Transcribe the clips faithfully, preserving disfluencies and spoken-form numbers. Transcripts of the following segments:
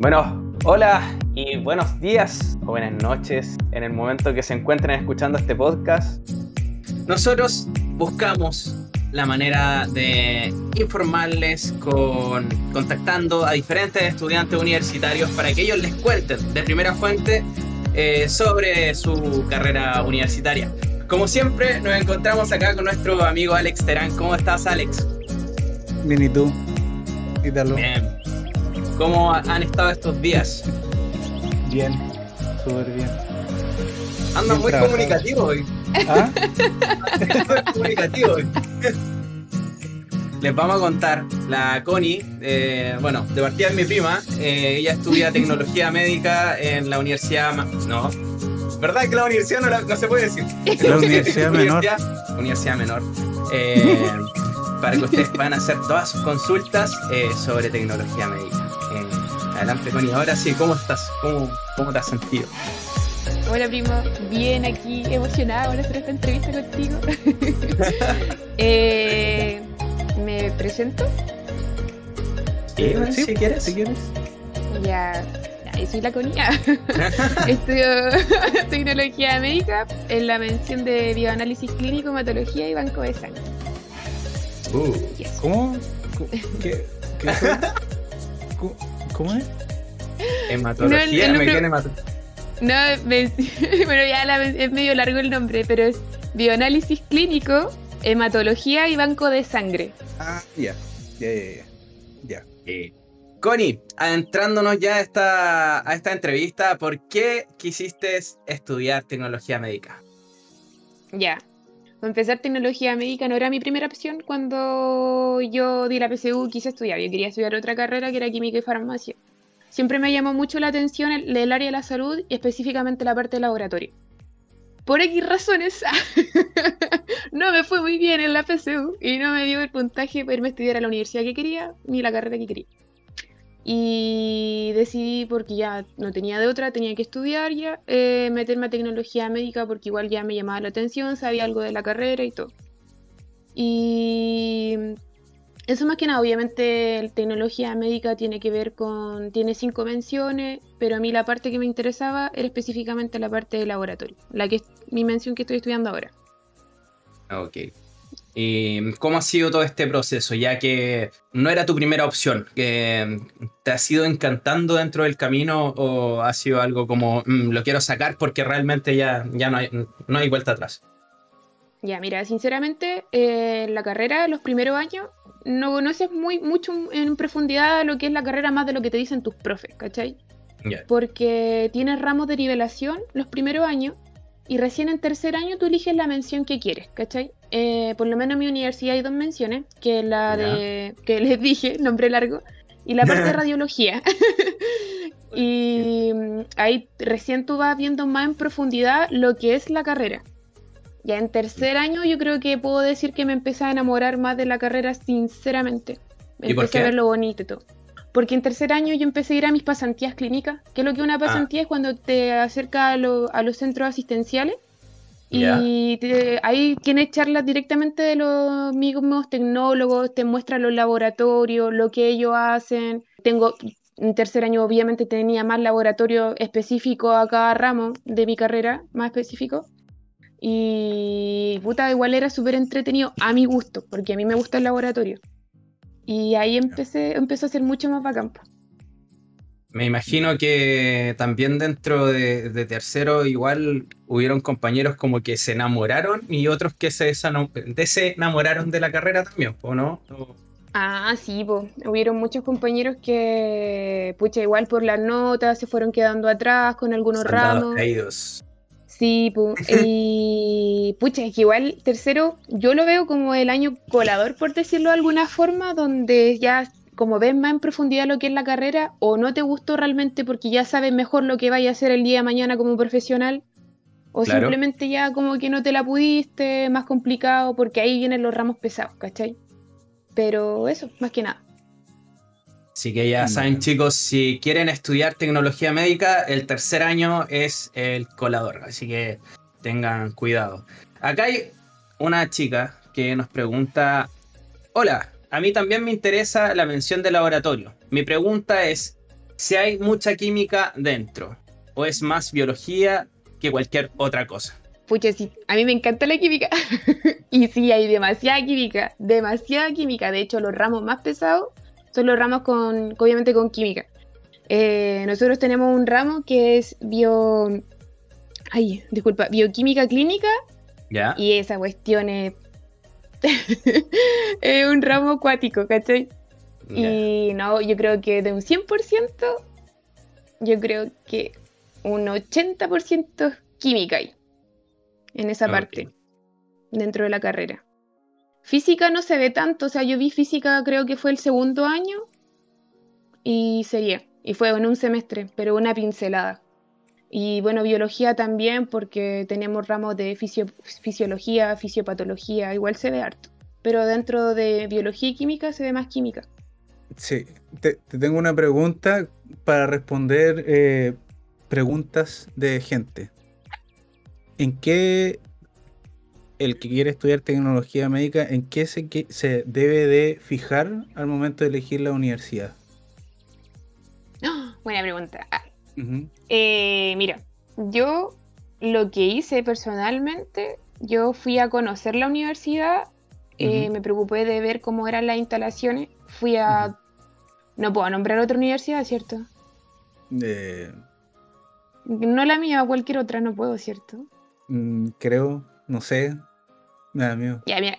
Bueno, hola y buenos días o buenas noches en el momento que se encuentren escuchando este podcast. Nosotros buscamos la manera de informarles con, contactando a diferentes estudiantes universitarios para que ellos les cuenten de primera fuente eh, sobre su carrera universitaria. Como siempre, nos encontramos acá con nuestro amigo Alex Terán. ¿Cómo estás, Alex? Bien, ¿y tú? ¿Qué tal? Bien. ¿Cómo han estado estos días? Bien, súper bien. Andan muy comunicativos hoy. ¿Ah? Andan muy comunicativos hoy. Les vamos a contar, la Connie, eh, bueno, de partida es mi prima, eh, ella estudia tecnología médica en la universidad... Ma- no, ¿verdad que la universidad no, la, no se puede decir? La universidad menor. Universidad, universidad menor. Eh, para que ustedes puedan hacer todas sus consultas eh, sobre tecnología médica. Eh, adelante, Connie. Ahora sí, ¿cómo estás? ¿Cómo, cómo te has sentido? Hola, primo. Bien, aquí, emocionada por hacer esta entrevista contigo. eh, ¿Me presento? Sí, Sí, si quieres. si quieres. Ya, ya, yo soy la Conía. Estudio tecnología médica en la mención de bioanálisis clínico, hematología y banco de sangre. Uh, Yes. ¿Cómo? ¿Qué? ¿Qué fue? ¿Cómo- ¿Cómo es? hematología, No, el- el me nombre- quedé en hematología. No, me- bueno, ya la- es medio largo el nombre, pero es bioanálisis clínico, hematología y banco de sangre. Ah, ya, ya, ya, ya. Ya. Eh, Connie, adentrándonos ya a esta, a esta entrevista, ¿por qué quisiste estudiar tecnología médica? Ya. Para empezar, tecnología médica no era mi primera opción cuando yo di la P S U, quise estudiar. Yo quería estudiar otra carrera que era química y farmacia. Siempre me llamó mucho la atención el, el área de la salud y específicamente la parte de laboratorio. Por X razones, no me fue muy bien en la P S U y no me dio el puntaje para irme a estudiar a la universidad que quería ni la carrera que quería. Y decidí, porque ya no tenía de otra, tenía que estudiar ya, eh, meterme a tecnología médica porque igual ya me llamaba la atención, sabía algo de la carrera y todo. Y eso más que nada, obviamente el tecnología médica tiene que ver con, tiene cinco menciones, pero a mí la parte que me interesaba era específicamente la parte de laboratorio, la que es mi mención que estoy estudiando ahora. Ok. ¿Y cómo ha sido todo este proceso? Ya que no era tu primera opción, que ¿te has ido encantando dentro del camino o ha sido algo como "Mm, lo quiero sacar porque realmente ya, ya no hay, no hay vuelta atrás"? Ya, mira, sinceramente, eh, la carrera, los primeros años, no conoces muy, mucho en profundidad lo que es la carrera más de lo que te dicen tus profes, ¿cachai? Ya. Porque tienes ramos de nivelación los primeros años y recién en tercer año tú eliges la mención que quieres, ¿cachai? Eh, por lo menos en mi universidad hay dos menciones, que es la Ya. de, que les dije, nombre largo, y la parte de radiología. Y mm, ahí recién tú vas viendo más en profundidad lo que es la carrera. Ya en tercer año yo creo que puedo decir que me empecé a enamorar más de la carrera sinceramente. ¿Y por Empecé a qué? ver lo bonito y todo. Porque en tercer año yo empecé a ir a mis pasantías clínicas, que es lo que una pasantía es cuando te acercas a, lo- a los centros asistenciales Ya. y te- ahí tienes charlas directamente de los mismos tecnólogos, te muestran los laboratorios, lo que ellos hacen. Tengo, en tercer año obviamente tenía más laboratorio específico a cada ramo de mi carrera, más específico. Y puta, igual era súper entretenido a mi gusto, porque a mí me gusta el laboratorio. Y ahí empecé, empezó a ser mucho más bacán, po. Me imagino que también dentro de, de tercero igual hubieron compañeros como que se enamoraron y otros que se desano- desenamoraron de la carrera también, ¿o no? ¿O Ah, sí, po. Hubieron muchos compañeros que, pucha, igual por las notas se fueron quedando atrás con algunos soldados ramos. caídos? Sí, po. Y pucha, es que igual tercero yo lo veo como el año colador, por decirlo de alguna forma, donde ya como ves más en profundidad lo que es la carrera o no te gustó realmente porque ya sabes mejor lo que vaya a hacer el día de mañana como profesional o Claro. simplemente ya como que no te la pudiste, más complicado porque ahí vienen los ramos pesados, ¿cachai? Pero eso, más que nada. Así que ya saben, Ya. chicos, si quieren estudiar tecnología médica, el tercer año es el colador, así que tengan cuidado. Acá hay una chica que nos pregunta: hola, a mí también me interesa la mención de laboratorio. Mi pregunta es, si hay mucha química dentro, o es más biología que cualquier otra cosa. Pucha, sí, a mí me encanta la química. Y sí, hay demasiada química, demasiada química. De hecho, los ramos más pesados son los ramos con, obviamente, con química. Eh, nosotros tenemos un ramo que es bio... Ay, disculpa, bioquímica clínica. ¿Ya? Y esa cuestión es... es un ramo acuático, ¿cachai? Ya. Y no, yo creo que de un cien por ciento, yo creo que un ochenta por ciento es química ahí, en esa Ok. parte, dentro de la carrera. Física no se ve tanto, o sea, yo vi física creo que fue el segundo año y sería, y fue en un semestre, pero una pincelada. Y bueno, biología también, porque tenemos ramos de fisio- fisiología, fisiopatología, igual se ve harto. Pero dentro de biología y química se ve más química. Sí, te, te tengo una pregunta para responder eh, preguntas de gente. ¿En qué el que quiere estudiar tecnología médica, en qué se, que- se debe de fijar al momento de elegir la universidad? ¡Ah! Buena pregunta. Ah, Ujú, eh, mira, yo lo que hice personalmente, yo fui a conocer la universidad, eh, ujú, me preocupé de ver cómo eran las instalaciones, fui ujú. a... No puedo nombrar otra universidad, ¿cierto? Eh, No la mía, cualquier otra, no puedo, ¿cierto? mm, creo, no sé, me da miedo. Ya, mira.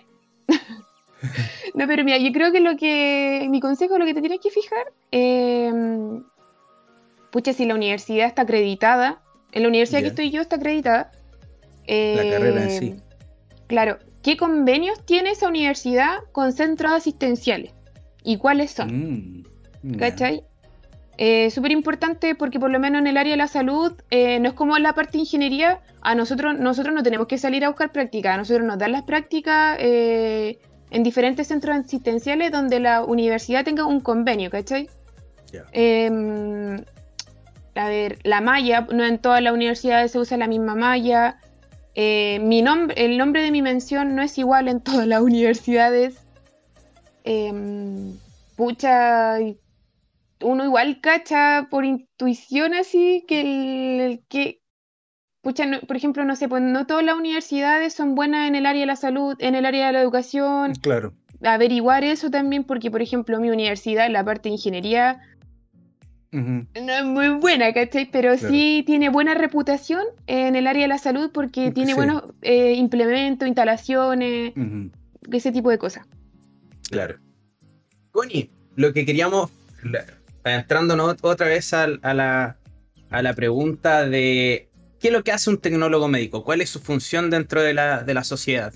No, pero mira, yo creo que lo que... Mi consejo, lo que te tienes que fijar, eh, pucha, si la universidad está acreditada, en la universidad que Ya, estoy yo está acreditada, la carrera en eh, sí. claro, ¿qué convenios tiene esa universidad con centros asistenciales? ¿Y cuáles son? Mm, ya, ¿Cachai? Eh, súper importante porque por lo menos en el área de la salud, eh, no es como en la parte de ingeniería, a nosotros, nosotros no tenemos que salir a buscar prácticas, a nosotros nos dan las prácticas eh, en diferentes centros asistenciales donde la universidad tenga un convenio, ¿cachai? ya. Eh, a ver, la malla, no en todas las universidades se usa la misma malla. Eh, mi nombre, el nombre de mi mención no es igual en todas las universidades. Eh, pucha, uno igual cacha por intuición así que el, el que, pucha, no- por ejemplo, no sé, pues no todas las universidades son buenas en el área de la salud, en el área de la educación. Claro. Averiguar eso también porque, por ejemplo, mi universidad, en la parte de ingeniería, Ujú, no es muy buena, ¿cachai? Pero claro. sí tiene buena reputación en el área de la salud porque tiene Sí. buenos eh, implementos, instalaciones, Ujú, ese tipo de cosas. Claro. Connie, lo que queríamos, la- entrándonos otra vez al- a, la, a la pregunta de ¿qué es lo que hace un tecnólogo médico? ¿Cuál es su función dentro de la, de la sociedad?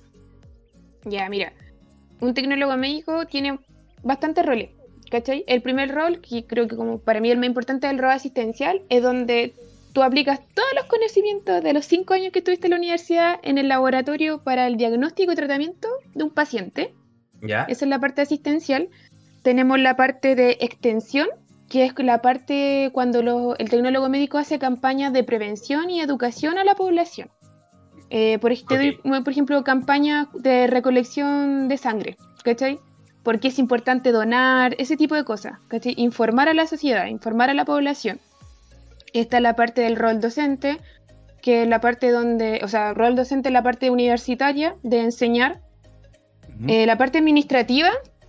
Ya, mira, un tecnólogo médico tiene bastantes roles, ¿cachai? El primer rol, que creo que como para mí el más importante es el rol asistencial, es donde tú aplicas todos los conocimientos de los cinco años que estuviste en la universidad en el laboratorio para el diagnóstico y tratamiento de un paciente. ¿Ya? Esa es la parte asistencial. Tenemos la parte de extensión, que es la parte cuando lo- el tecnólogo médico hace campañas de prevención y educación a la población. Eh, por, ej- te doy, Ok. por ejemplo, campañas de recolección de sangre, ¿cachai? Porque es importante donar, ese tipo de cosas, ¿cachai? Informar a la sociedad, informar a la población. Esta es la parte del rol docente, que es la parte donde, o sea, rol docente es la parte universitaria de enseñar. ujú. Eh, la parte administrativa,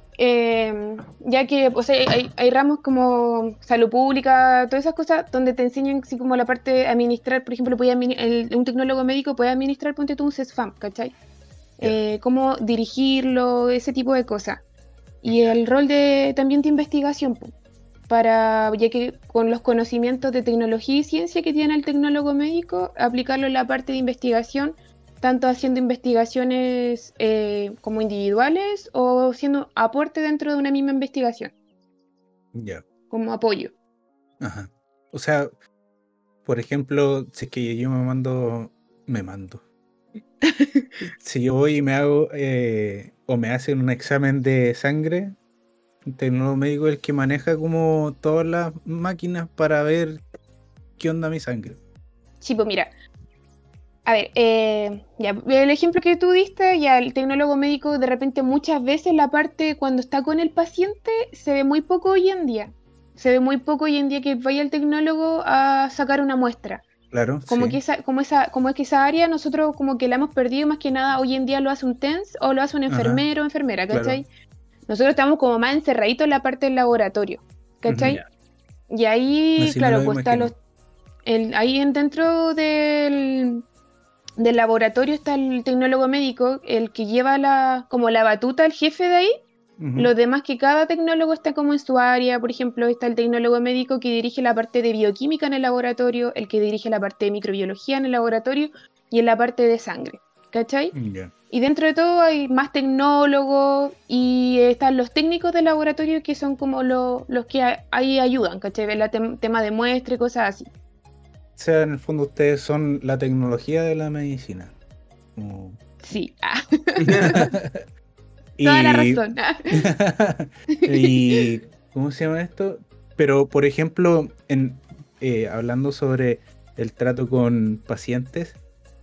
eh, ya que o sea, hay, hay ramos como salud pública, todas esas cosas, donde te enseñan así como la parte de administrar, por ejemplo, puede admini- el- un tecnólogo médico puede administrar, ponte tú un CESFAM, ¿cachai? Eh, cómo dirigirlo, ese tipo de cosas. Y el rol de también de investigación, po, para, ya que con los conocimientos de tecnología y ciencia que tiene el tecnólogo médico, aplicarlo en la parte de investigación, tanto haciendo investigaciones eh, como individuales o haciendo aporte dentro de una misma investigación, Ya. como apoyo. Ajá. O sea, por ejemplo, si es que yo me mando, me mando. Si yo voy y me hago eh, o me hacen un examen de sangre, el tecnólogo médico es el que maneja como todas las máquinas para ver qué onda mi sangre. Sí, pues mira, a ver, eh, ya, el ejemplo que tú diste, ya el tecnólogo médico de repente muchas veces la parte cuando está con el paciente se ve muy poco hoy en día. Se ve muy poco hoy en día que vaya el tecnólogo a sacar una muestra. Claro, Como sí. que esa, como esa, como es que esa área nosotros como que la hemos perdido más que nada. Hoy en día lo hace un T E N S o lo hace un Ajá, enfermero o enfermera, claro. ¿cachai? Nosotros estamos como más encerraditos en la parte del laboratorio, ¿cachai? Ya. Y ahí, Así me claro, lo pues está imagino. los, el, ahí en- dentro del, del laboratorio está el tecnólogo médico, el que lleva la, como la batuta, el jefe de ahí. Ujú. Los demás que cada tecnólogo está como en su área, por ejemplo, está el tecnólogo médico que dirige la parte de bioquímica en el laboratorio, el que dirige la parte de microbiología en el laboratorio y en la parte de sangre, ¿cachai? Ya. Y dentro de todo hay más tecnólogos y están los técnicos del laboratorio que son como lo- los que a- ahí ayudan, ¿cachai? Ver el tem- tema de muestra y cosas así. O sea, en el fondo ustedes son la tecnología de la medicina. Como- Sí, ah, y... toda la razón. y ¿cómo se llama esto? Pero, por ejemplo, en, eh, hablando sobre el trato con pacientes,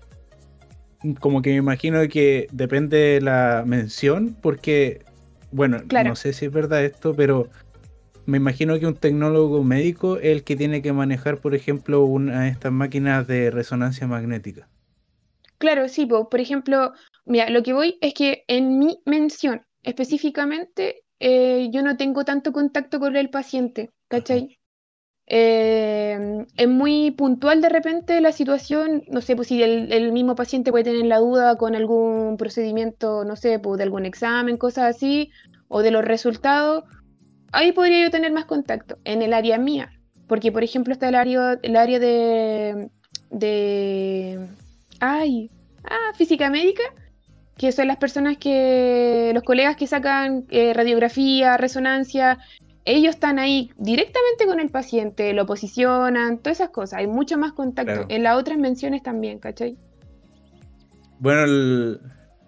como que me imagino que depende de la mención, porque, bueno, Claro. no sé si es verdad esto, pero me imagino que un tecnólogo médico es el que tiene que manejar, por ejemplo, una de estas máquinas de resonancia magnética. Claro, sí, po. Por ejemplo, mira, lo que voy es que en mi mención específicamente eh, yo no tengo tanto contacto con el paciente, Ajá. ¿cachai? Eh, es muy puntual de repente la situación, no sé, pues si el, el mismo paciente puede tener la duda con algún procedimiento, no sé, pues de algún examen, cosas así, o de los resultados, ahí podría yo tener más contacto, en el área mía, porque por ejemplo está el área, el área de, de, ay, ah, física médica, que son las personas que, los colegas que sacan eh, radiografía, resonancia, ellos están ahí directamente con el paciente, lo posicionan, todas esas cosas, hay mucho más contacto. Claro. En las otras menciones también, ¿cachai? Bueno, el-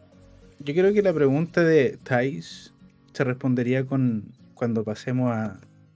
yo creo que la pregunta de Thais se respondería con cuando pasemos a...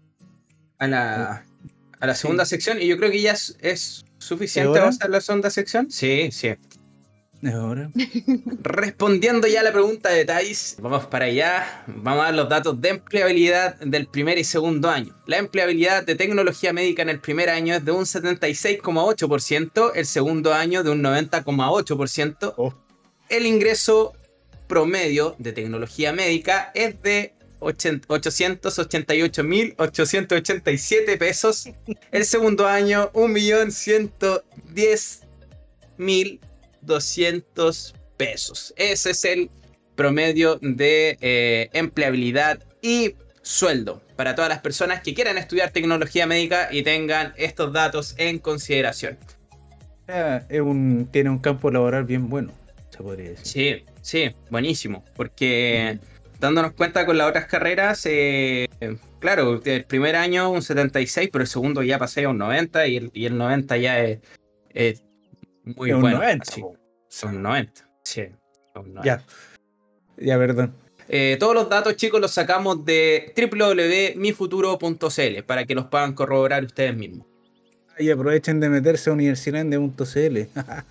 A la, a la Sí. segunda sección, y yo creo que ya es, es suficiente ¿Es hora? pasar a la segunda sección. Sí, sí. ¿Es ahora? Respondiendo ya a la pregunta de Thais, vamos para allá. Vamos a dar los datos de empleabilidad del primer y segundo año. La empleabilidad de tecnología médica en el primer año es de un setenta y seis coma ocho por ciento, el segundo año de un noventa coma ocho por ciento. Oh, El ingreso promedio de tecnología médica es de ochocientos ochenta y ocho mil ochocientos ochenta y siete pesos. El segundo año, un millón ciento diez mil doscientos pesos. Ese es el promedio de eh, empleabilidad y sueldo para todas las personas que quieran estudiar tecnología médica y tengan estos datos en consideración. o sea, es un, tiene un campo laboral bien bueno, se podría decir. Sí, sí, buenísimo, porque dándonos cuenta con las otras carreras, eh, claro, el primer año un setenta y seis, pero el segundo ya pasé a un noventa y el, y el noventa ya es, es muy Es un bueno. noventa, Así, po. son noventa, sí, son noventa. Ya, ya, perdón. Eh, todos los datos, chicos, los sacamos de w w w punto mi futuro punto c l para que los puedan corroborar ustedes mismos. Y aprovechen de meterse a universilandia punto c l.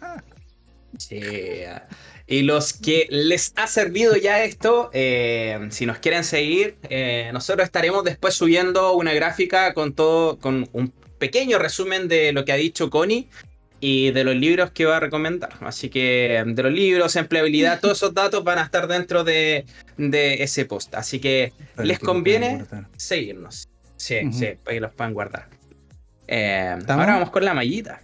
Sí. Y los que les ha servido ya esto, eh, si nos quieren seguir, eh, nosotros estaremos después subiendo una gráfica con todo, con un pequeño resumen de lo que ha dicho Connie y de los libros que va a recomendar. Así que de los libros, empleabilidad, todos esos datos van a estar dentro de, de ese post. Así que Para les que lo puedan conviene guardar. seguirnos. Sí, Ujú. sí, para que los puedan guardar. Eh, ¿Estamos? ahora vamos con la mallita.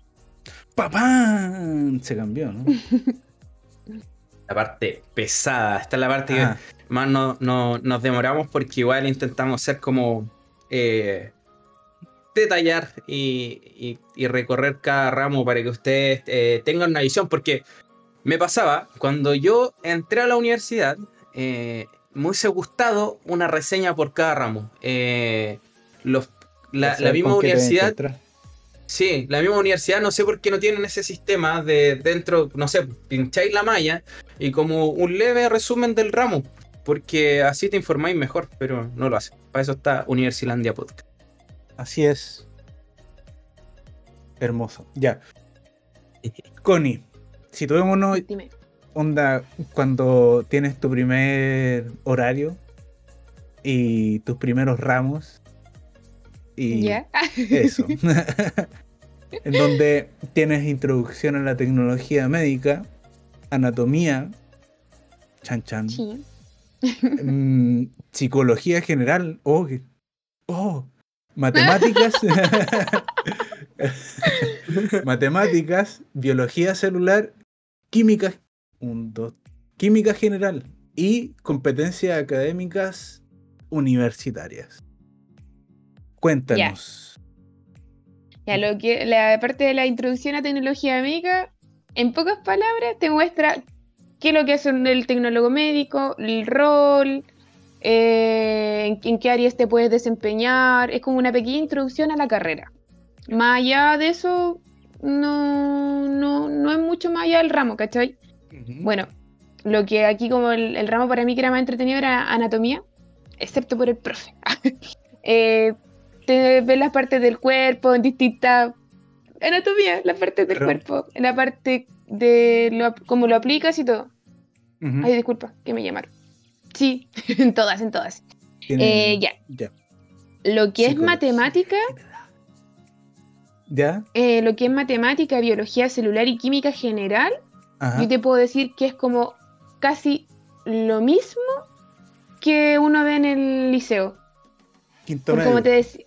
¡Papán! Se cambió, ¿no? La parte pesada. Esta es la parte Ah, que más no, no- nos demoramos porque igual intentamos ser como eh, detallar y, y- y recorrer cada ramo para que ustedes eh, tengan una visión. Porque me pasaba, cuando yo entré a la universidad, eh, me hubiese gustado una reseña por cada ramo. Eh, los, la, para la saber misma con qué te universidad... encuentras. Sí, la misma universidad, no sé por qué no tienen ese sistema de dentro, no sé, pincháis la malla y como un leve resumen del ramo, porque así te informáis mejor, pero no lo hacen. Para eso está Universilandia Podcast. Así es. Hermoso. Ya. Connie, situémonos, Dime. onda, cuando tienes tu primer horario y tus primeros ramos, Y ¿Ya? eso. En donde tienes introducción a la tecnología médica, anatomía, chan chan, Sí. mm, psicología general, oh, que- oh, matemáticas, matemáticas, biología celular, química, un, dos, química general y competencias académicas universitarias. Ya. Cuéntanos. Ya, lo que, la parte de la introducción a tecnología médica, en pocas palabras, te muestra qué es lo que hace el tecnólogo médico, el rol, eh, en, en qué áreas te puedes desempeñar. Es como una pequeña introducción a la carrera. Más allá de eso, no, no, no es mucho más allá del ramo, ¿cachai? Ujú. Bueno, lo que aquí como el, el ramo para mí que era más entretenido era anatomía, excepto por el profe. Eh, te ves las partes del cuerpo en distintas anatomía, las partes del Pero, cuerpo, la parte de lo, cómo lo aplicas y todo. ujú, Ay, disculpa, que me llamaron. Sí, en todas, en todas. Eh, tiene ya, ya, lo que es psicología matemática, general. ¿Ya? eh, lo que es matemática, biología celular y química general, yo Ajá. te puedo decir que es como casi lo mismo que uno ve en el liceo. Quinto Por como medio. te decía,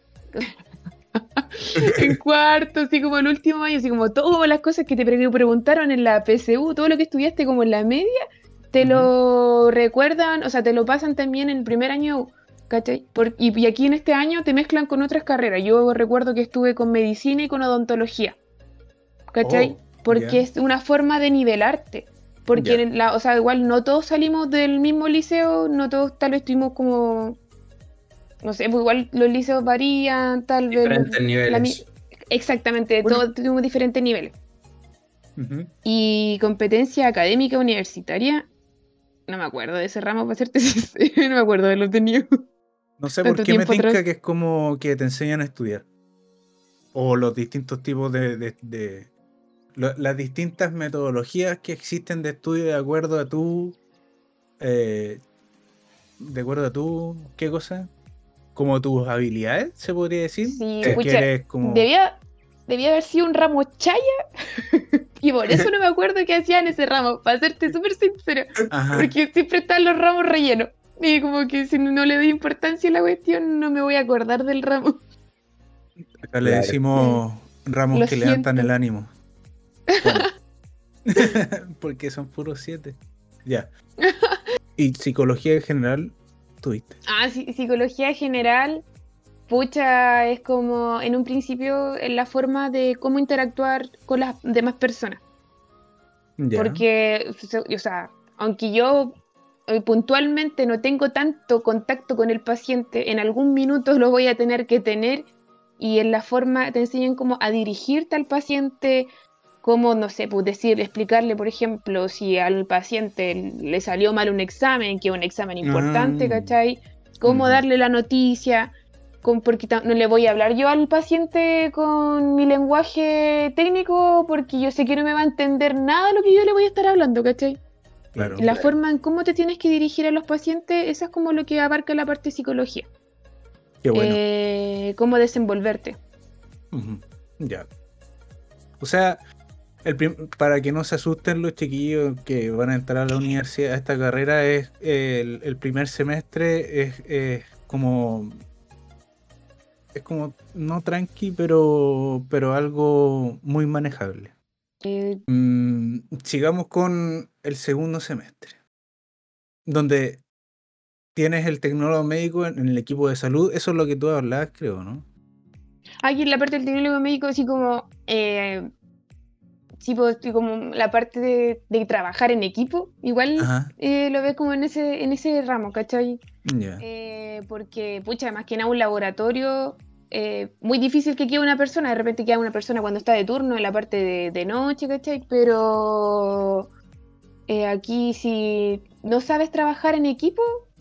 en cuarto, así como el último año, así como todas las cosas que te pre- preguntaron en la P S U, todo lo que estudiaste como en la media, te Ujú. lo recuerdan, o sea, te lo pasan también en el primer año, ¿cachai? Por- y, y aquí en este año te mezclan con otras carreras. Yo recuerdo que estuve con medicina y con odontología, ¿cachai? Oh, Porque ya, es una forma de nivelarte. Porque, ya. en la, o sea, igual no todos salimos del mismo liceo, no todos tal vez estuvimos como no sé, pues igual los liceos varían, tal vez los- Diferentes la mi- niveles. exactamente, Bueno. todos tenemos diferentes niveles. Ujú. Y competencia académica universitaria, no me acuerdo de ese ramo, para serte sincera, no me acuerdo de lo tenido No sé por tanto qué me tiempo atrás. tinca que es como que te enseñan a estudiar. O los distintos tipos de, de, de- lo- las distintas metodologías que existen de estudio de acuerdo a tu, eh, de acuerdo a tu, ¿qué cosa? Como tus habilidades, se podría decir. Sí, Si es Sí. que pucha, eres como, debía, debía haber sido un ramo chaya y por eso no me acuerdo qué hacían ese ramo, para serte súper sincera, ajá, porque siempre están los ramos rellenos. Y como que si no le doy importancia a la cuestión, no me voy a acordar del ramo. acá le Claro. Eh, decimos ramos lo que levantan el siento. ánimo. Bueno, porque son puros siete. Ya. Y psicología en general, tuviste. Ah, sí, psicología general, pucha, es como en un principio en la forma de cómo interactuar con las demás personas. Ya. Porque, o sea, aunque yo eh, puntualmente no tengo tanto contacto con el paciente, en algún minuto lo voy a tener que tener y en la forma te enseñan cómo a dirigirte al paciente, cómo, no sé, pues decir, explicarle, por ejemplo, si al paciente le salió mal un examen, que es un examen importante, Ah, ¿cachai? Cómo ujú. darle la noticia, con- porque ta- no le voy a hablar yo al paciente con mi lenguaje técnico porque yo sé que no me va a entender nada de lo que yo le voy a estar hablando, ¿cachai? Claro. La forma en cómo te tienes que dirigir a los pacientes, esa es como lo que abarca la parte de psicología. Qué bueno. Eh, cómo desenvolverte. Ujú. Ya. O sea, el prim- para que no se asusten los chiquillos que van a entrar a la universidad, a esta carrera, es eh, el, el primer semestre es, es como es como no tranqui, pero pero algo muy manejable. Eh, Mm, sigamos con el segundo semestre, donde tienes el tecnólogo médico en, en el equipo de salud. Eso es lo que tú hablabas, creo, ¿no? aquí en la parte del tecnólogo médico, así como, eh, sí, pues, estoy como la parte de, de trabajar en equipo, igual Ajá. eh, lo ves como en ese, en ese ramo, ¿cachai? Ya. Eh, porque, pucha, más que nada un laboratorio, eh, muy difícil que quede una persona, de repente queda una persona cuando está de turno en la parte de, de noche, ¿cachai? Pero eh, aquí si no sabes trabajar en equipo,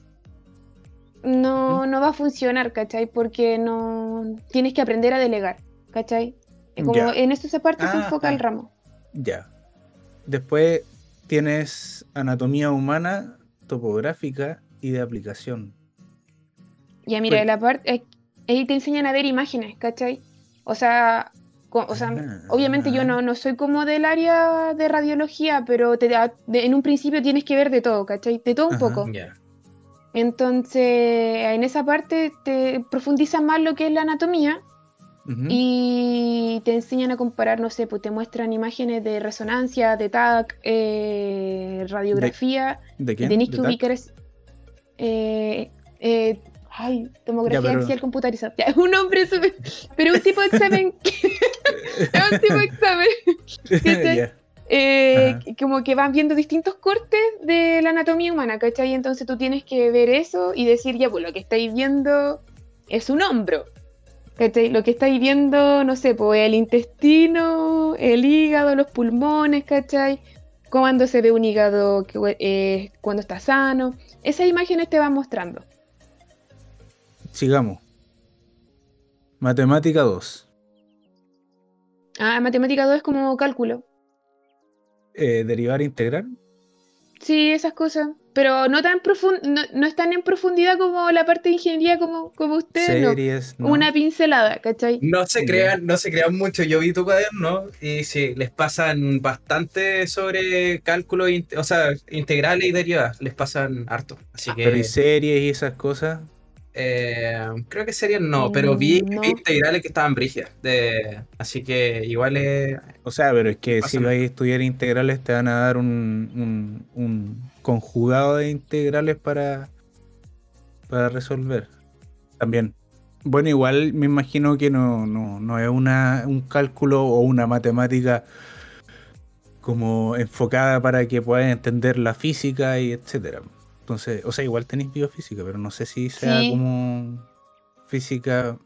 Ujú. no, no va a funcionar, ¿cachai? Porque no tienes que aprender a delegar, ¿cachai? Eh, Como Ya. en eso esa parte se enfoca el Ajá. ramo. Ya. Después tienes anatomía humana, topográfica y de aplicación. Ya mira, Cuen- la parte, ahí te enseñan a ver imágenes, ¿cachai? O sea, co- o sea, obviamente yo no, no soy como del área de radiología, pero te da- de- en un principio tienes que ver de todo, ¿cachai? De todo un Ajá. poco. Ya. Entonces, en esa parte te profundizan más lo que es la anatomía Ujú. y te enseñan a comparar, no sé, pues te muestran imágenes de resonancia, de T A C, eh, radiografía, ¿De y quién? tenéis ¿De que T A C? ubicar es, eh, eh, ay, Ya, tomografía pero- axial computarizada. Ya, es un nombre súper- pero un tipo de examen que- es un tipo de examen, ¿cachai? Ya. Eh, Ajá. que- como que van viendo distintos cortes de la anatomía humana, ¿cachai? Entonces tú tienes que ver eso y decir, ya, pues lo que estáis viendo es un hombro, ¿cachai? Lo que estáis viendo, no sé, pues el intestino, el hígado, los pulmones, ¿cachai? Cuando se ve un hígado, que, eh, cuando está sano. Esas imágenes te van mostrando. Sigamos. Matemática dos. Ah, matemática dos es como cálculo. Eh, derivar integral. Sí, esas cosas. Pero no tan profund no, no es tan en profundidad como la parte de ingeniería como, como ustedes, no. Series, ¿no? Una pincelada, ¿cachai? No se Ya. crean, no se crean mucho. Yo vi tu cuaderno y sí, les pasan bastante sobre cálculo, in- o sea, integrales y derivadas. Les pasan harto. Así Pero y que series y esas cosas. eh, creo que serían no, pero vi, Mm, vi no. integrales que estaban brígidas. De, así que igual es. O sea, pero es que si Pasan- vais a estudiar integrales te van a dar un, un, un conjugado de integrales para, para resolver. También. Bueno, igual me imagino que no, no, no es una, un cálculo o una matemática como enfocada para que puedas entender la física y etcétera. Entonces, o sea, igual tenéis biofísica, pero no sé si sea Sí. como física.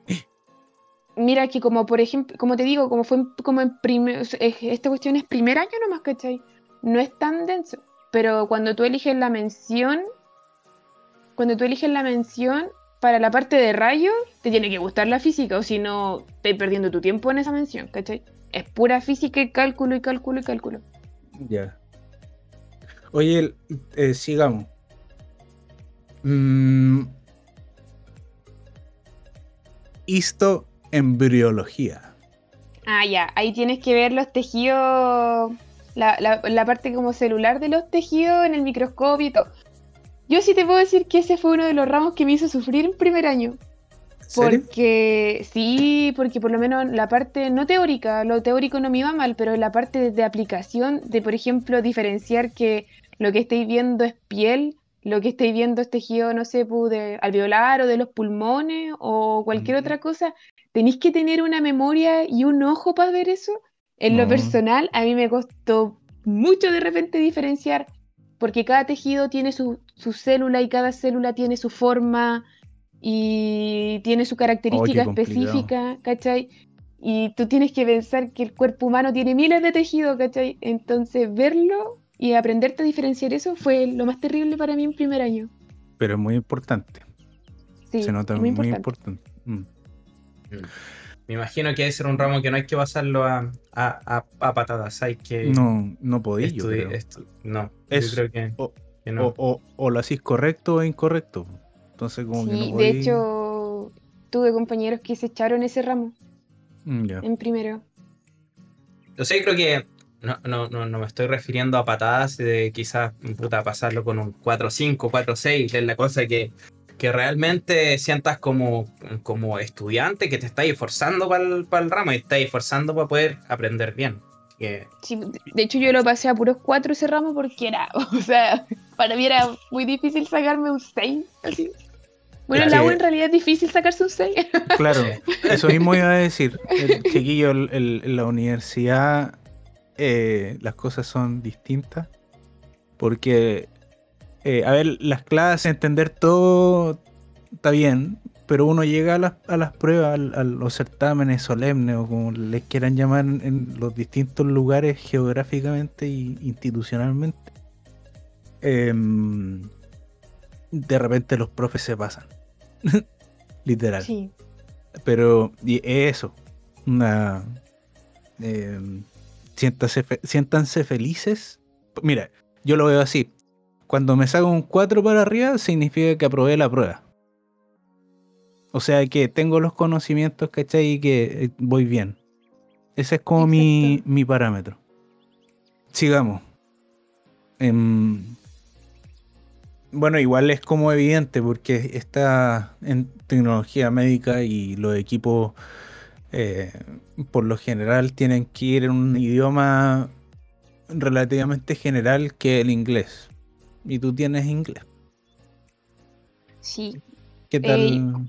Mira que como por ejemplo, como te digo, como fue en- como en primer, esta cuestión es primer año nomás, ¿cachai? No es tan denso. Pero cuando tú eliges la mención, cuando tú eliges la mención para la parte de rayos, te tiene que gustar la física, o si no, estás perdiendo tu tiempo en esa mención, ¿cachai? Es pura física y cálculo y cálculo y cálculo. Ya. Oye, el- eh, sigamos. Mm, histoembriología. Ah, ya, ahí tienes que ver los tejidos, la, la, la parte como celular de los tejidos en el microscopio y todo. Yo sí te puedo decir que ese fue uno de los ramos que me hizo sufrir en primer año. ¿En serio? Porque sí, porque por lo menos la parte no teórica, lo teórico no me iba mal, pero la parte de, de aplicación, de por ejemplo diferenciar que lo que estáis viendo es piel, lo que estáis viendo es tejido, no sé, pu, de alveolar o de los pulmones o cualquier Mm, otra cosa, tenéis que tener una memoria y un ojo para ver eso. En lo no. personal, a mí me costó mucho de repente diferenciar, porque cada tejido tiene su, su célula y cada célula tiene su forma y tiene su Oh, qué característica complicado. específica, ¿cachai? Y tú tienes que pensar que el cuerpo humano tiene miles de tejidos, ¿cachai? Entonces verlo y aprenderte a diferenciar eso fue lo más terrible para mí en primer año. Pero es muy importante. Se Sí, nota es muy muy importante. importante. Mm. Mm. Me imagino que debe ser un ramo que no hay que pasarlo a, a, a, a patadas. Hay que No, no podéis, yo estudiar creo. esto. No, Es yo creo que, o, que no. o, o, o lo hacís correcto o incorrecto. Entonces como que no Sí, de podéis. hecho, tuve compañeros que se echaron ese ramo Mm, ya. en primero. O sea, yo creo que no, no, no, no me estoy refiriendo a patadas de quizás puta, pasarlo con un cuatro cinco, cuatro seis. Es la cosa que, que realmente sientas como, como estudiante que te estás esforzando para el, para el ramo y estás esforzando para poder aprender bien. Que, Sí, de de hecho yo lo pasé a puros cuatro ese ramo porque era, o sea, para mí era muy difícil sacarme un seis, así. Bueno, en Es la U que- en realidad es difícil sacarse un seis. Claro, eso mismo iba a decir. El chiquillo, el- el- en la universidad eh, las cosas son distintas. Porque, eh, a ver, las clases, entender todo está bien, pero uno llega a las, a las pruebas, al- a los certámenes solemnes o como les quieran llamar en los distintos lugares geográficamente e institucionalmente. em, de repente los profes se pasan. Literal. Sí, Pero y eso, una, eh, siéntase fe- siéntanse felices. Mira, yo lo veo así. Cuando me saco un cuatro para arriba, significa que aprobé la prueba. O sea que tengo los conocimientos, ¿cachai? Y que eh, voy bien. Ese es como mi, Exacto. mi parámetro. Sigamos. Em, bueno, igual es como evidente porque está en tecnología médica y los equipos eh, por lo general tienen que ir en un idioma relativamente general que el inglés. Y tú tienes inglés. Sí. ¿Qué Eh, tal?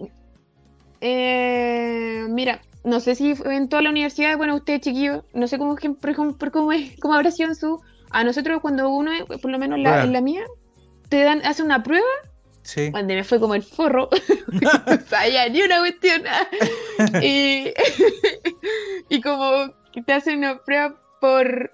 eh, mira, no sé si fue en toda la universidad, bueno, ustedes chiquillos, no sé cómo, es que- por ejemplo, cómo, es, cómo habrá sido en su... A nosotros cuando uno, por lo menos la- en Prueba. la mía, te dan, hace una prueba, Sí. donde me fue como el forro, no sabía ni una cuestión. Y, y como que te hacen una prueba por...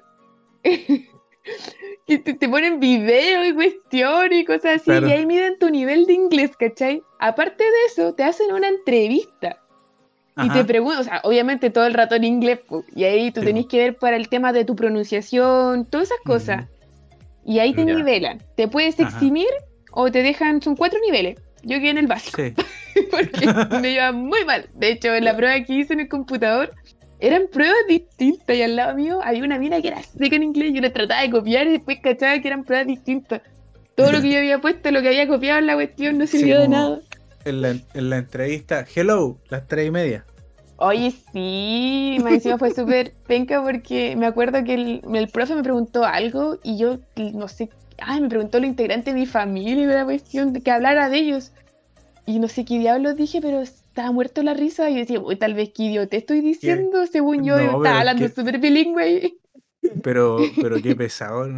que te, te ponen video y cuestión y cosas así, y Claro. ahí miden tu nivel de inglés, ¿cachai? Aparte de eso, te hacen una entrevista. Y te Ajá. pregunto, o sea, obviamente todo el rato en inglés, po, y ahí tú Sí, tenés po. que ver para el tema de tu pronunciación, todas esas cosas. Ujú. Y ahí te Ya. nivelan. Te puedes Ajá. eximir o te dejan, son cuatro niveles. Yo quedé en el básico, Sí. porque me iba muy mal. De hecho, en la prueba que hice en el computador, eran pruebas distintas y al lado mío había una mina que era seca en inglés y yo la trataba de copiar y después cachaba que eran pruebas distintas. Todo lo que yo había puesto, lo que había copiado en la cuestión no Sí, sirvió de como nada. en la, en la entrevista, hello, las tres y media. Oye, sí, más encima fue súper penca porque me acuerdo que el, el profe me preguntó algo y yo no sé, ay, me preguntó lo integrante de mi familia y la cuestión de que hablara de ellos. Y no sé qué diablos dije, pero estaba muerto la risa y yo decía, uy, tal vez qué idiota estoy ¿Qué? diciendo, según yo No, estaba pero hablando qué, súper bilingüe. pero, pero qué pesado,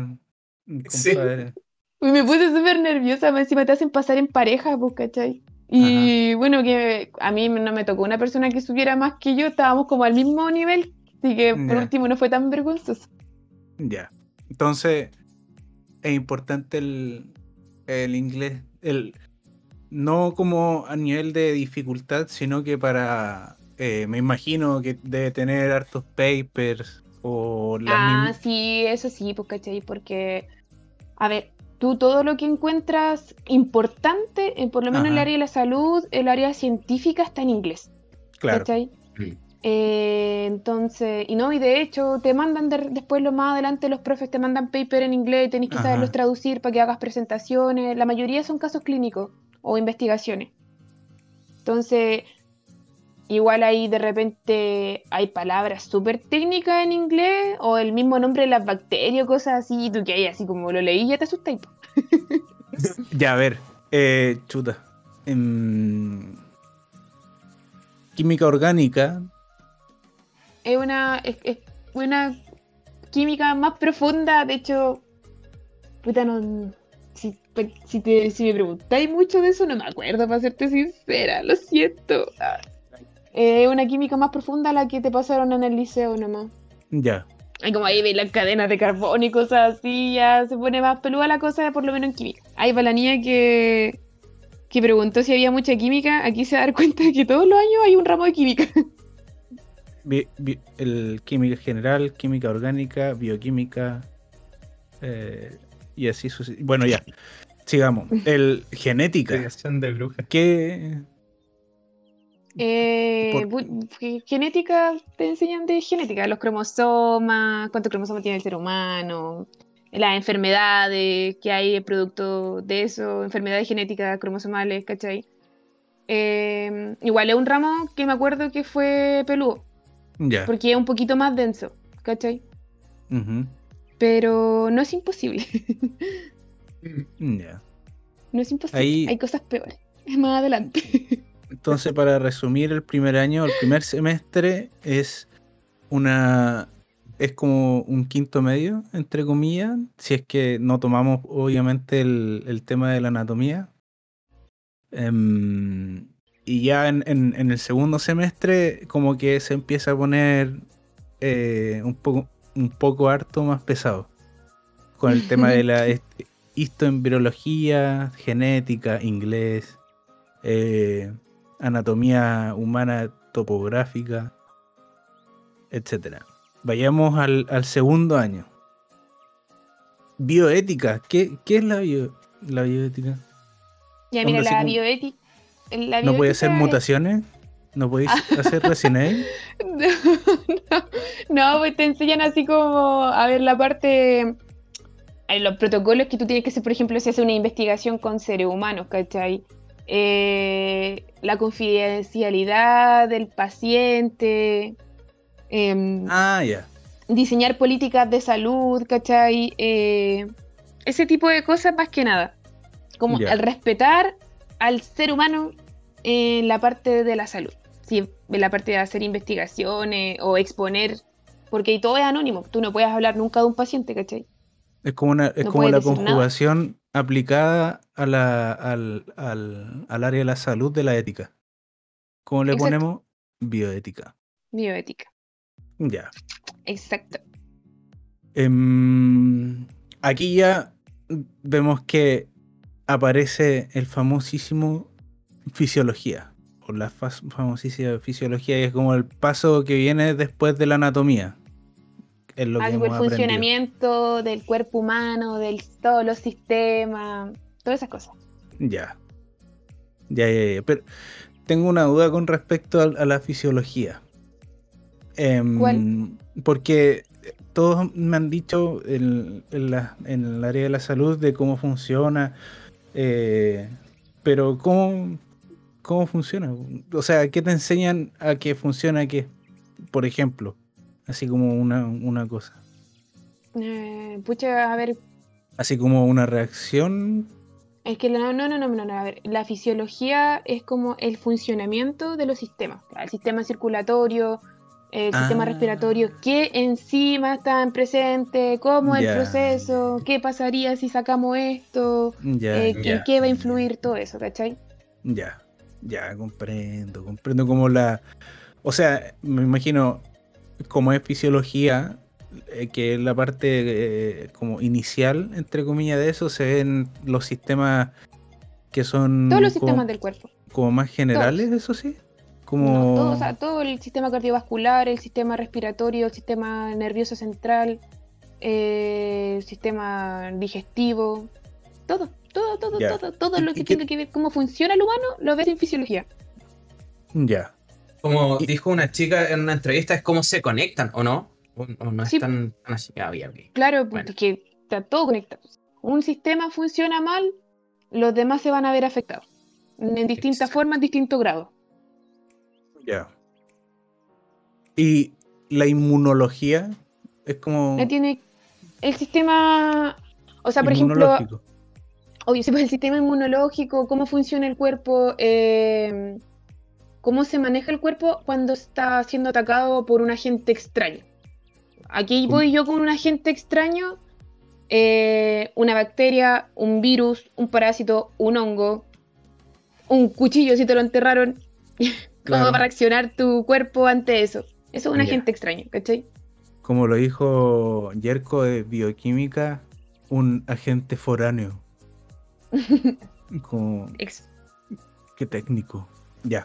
Sí. compadre. Y me puse súper nerviosa, más encima te hacen pasar en pareja, pues, ¿cachai? Ajá. Y bueno, que a mí no me tocó una persona que supiera más que yo, estábamos como al mismo nivel, así que por Ya, último no fue tan vergonzoso. ya. Entonces, es importante el, el inglés, el, no como a nivel de dificultad, sino que para, eh, me imagino que debe tener hartos papers o las Ah, mismas. sí, eso sí, pues, ¿cachai? Porque, a ver, tú todo lo que encuentras importante, en, por lo menos en el Ajá, área de la salud, el área científica está en inglés, claro. ¿cachai? Mm. Eh, entonces, y no, y de hecho te mandan de- después lo más adelante los profes te mandan paper en inglés, tenés que saberlos Ajá. traducir para que hagas presentaciones, la mayoría son casos clínicos o investigaciones. Entonces, igual ahí de repente hay palabras súper técnicas en inglés o el mismo nombre de las bacterias, cosas así, y tú que hay así como lo leí y ya te asustas. Ya, a ver, eh, chuta. Em, química orgánica, Es una, es, es una química más profunda, de hecho, puta, no, si, pe- si, te, si me preguntáis mucho de eso, no me acuerdo, para serte sincera, lo siento. Ah, Es una química más profunda a la que te pasaron en el liceo nomás. ya. Hay como ahí veis las cadenas de carbón y cosas así, ya se pone más peluda la cosa, por lo menos en química. Ahí para la niña que, que preguntó si había mucha química, aquí se va a dar cuenta de que todos los años hay un ramo de química. Bi- bi- el química general, química orgánica, bioquímica, eh, y así sucesivamente. Bueno, ya, sigamos. El genética. Creación de brujas. ¿Qué? Eh, Por, bu- ge- genética, te enseñan de genética, los cromosomas, cuántos cromosomas tiene el ser humano, las enfermedades que hay producto de eso, enfermedades genéticas cromosomales, ¿cachai? Eh, igual es un ramo que me acuerdo que fue peludo, ya. porque es un poquito más denso, ¿cachai? Ujú, Pero no es imposible, ya. no es imposible, Ahí, hay cosas peores, más adelante. entonces, para resumir, el primer año, el primer semestre es una. Es como un quinto medio, entre comillas, si es que no tomamos, obviamente, el, el tema de la anatomía. Em, y ya en, en- en el segundo semestre como que se empieza a poner eh, un poco, un poco harto más pesado con el tema de la est- histoembriología, genética, inglés, eh, anatomía humana topográfica, etcétera. Vayamos al, al segundo año. Bioética. ¿Qué, qué es la, bio- la bioética? Ya mira, Onda así la como- bioética. la ¿No puede hacer bioética es- mutaciones? ¿No podéis hacer Resident Evil? no, no, pues te enseñan así como a ver la parte, eh, los protocolos que tú tienes que hacer, por ejemplo, si haces una investigación con seres humanos, ¿cachai? Eh, la confidencialidad del paciente, em, Ah, ya. diseñar políticas de salud, ¿cachai? Eh, ese tipo de cosas más que nada. Como Ya. el respetar al ser humano en la parte de la salud. Sí, en la parte de hacer investigaciones o exponer, porque todo es anónimo. Tú no puedes hablar nunca de un paciente, ¿cachai? Es como una, es No como puedes la decir nada. conjugación aplicada a la, al, al, al área de la salud de la ética. ¿Cómo le Exacto. ponemos? Bioética. Bioética. Ya. Exacto. Em, aquí ya vemos que aparece el famosísimo fisiología. O la fas- famosísima fisiología, que es como el paso que viene después de la anatomía. Es lo que Así por el hemos aprendido. funcionamiento del cuerpo humano, de todos los sistemas, todas esas cosas. Ya. Ya, ya, ya. Pero tengo una duda con respecto a, a la fisiología. Em, ¿Cuál? Porque todos me han dicho en, en la- en el área de la salud de cómo funciona, eh, pero ¿cómo, cómo funciona? O sea, ¿qué te enseñan a que funciona qué? Por ejemplo, así como una, una cosa. Eh, pucha, a ver, Así como una reacción. es que la- no, no, no, no, no, a ver, la fisiología es como el funcionamiento de los sistemas, el sistema circulatorio, el sistema Ah, respiratorio, qué enzimas están presentes, cómo es el ya, proceso, qué pasaría si sacamos esto, ya, eh, ya, en qué va a influir todo eso, ¿cachai? ya, ya, comprendo, comprendo como la... O sea, me imagino, como es fisiología, eh, que es la parte eh, como inicial, entre comillas, de eso, se ven los sistemas que Todos son los sistemas como, del cuerpo, como más generales, todos. eso sí. No, todo, o Como... sea, todo el sistema cardiovascular, el sistema respiratorio, el sistema nervioso central, eh, el sistema digestivo, todo, todo, todo, Ya. todo, todo ¿Y, lo y que qué- tenga que ver cómo funciona el humano, lo ves en fisiología. Ya. Como Y- dijo una chica en una entrevista, es cómo se conectan, ¿o no? O, o no es Sí, tan, tan así. Ah, bien, bien. claro, Bueno, porque está todo conectado. Un sistema funciona mal, los demás se van a ver afectados, en distintas exacto. formas, en distintos grados. Ya. Y la inmunología es Ya como tiene el sistema, o sea, por ejemplo, inmunológico. obvio, sí, pues el sistema inmunológico, cómo funciona el cuerpo, eh, cómo se maneja el cuerpo cuando está siendo atacado por un agente extraño. Aquí Com- voy yo con un agente extraño, eh, una bacteria, un virus, un parásito, un hongo, un cuchillo si te lo enterraron. ¿Cómo va a Claro. reaccionar tu cuerpo ante eso? Eso es un Ya. agente extraño, ¿cachai? Como lo dijo Yerko de bioquímica, un agente foráneo. Como, Ex- qué técnico. Ya.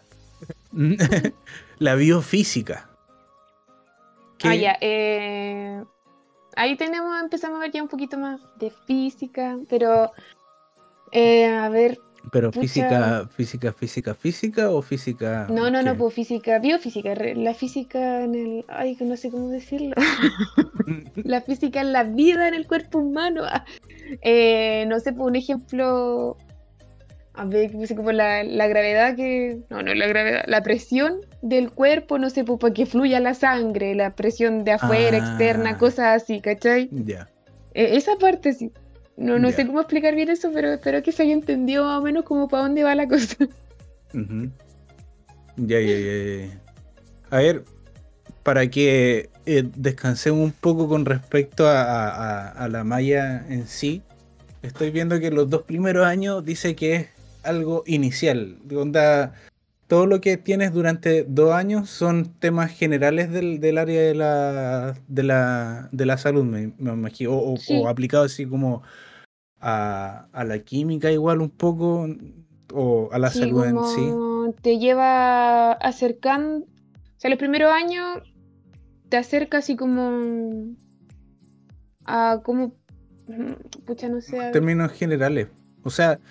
La biofísica. Ah, ¿Qué? ya. eh, Ahí tenemos, empezamos a ver ya un poquito más de física, pero eh, a ver, Pero pucha. física, física, física, física o física No, no, no, qué? pues física, biofísica, re- la física en el. Ay, que no sé cómo decirlo. La física en la vida, en el cuerpo humano. Ah, eh, no sé, por un ejemplo. A ver, no sé, como la, la gravedad que. No, no, la gravedad. La presión del cuerpo, no sé, pues para que fluya la sangre, la presión de afuera, externa, Ah, cosas así, ¿cachai? ya, Eh, esa parte sí. No, no sé ya. cómo explicar bien eso, pero espero que se haya entendido más o menos como para dónde va la cosa. Ujú. Ya, ya, ya, ya. A ver, para que eh, descansemos un poco con respecto a, a- a- a la malla en sí, estoy viendo que los dos primeros años dice que es algo inicial. De onda, todo lo que tienes durante dos años son temas generales del, del área de la, de la, de la salud, me, me imagino, o, o- o Sí, aplicado así como a, a la química igual un poco, o a la sí, salud en sí. como te lleva acercando. O sea, los primeros años te acerca así como a como. mm, Pucha, no sé, En a ver. términos generales. O sea,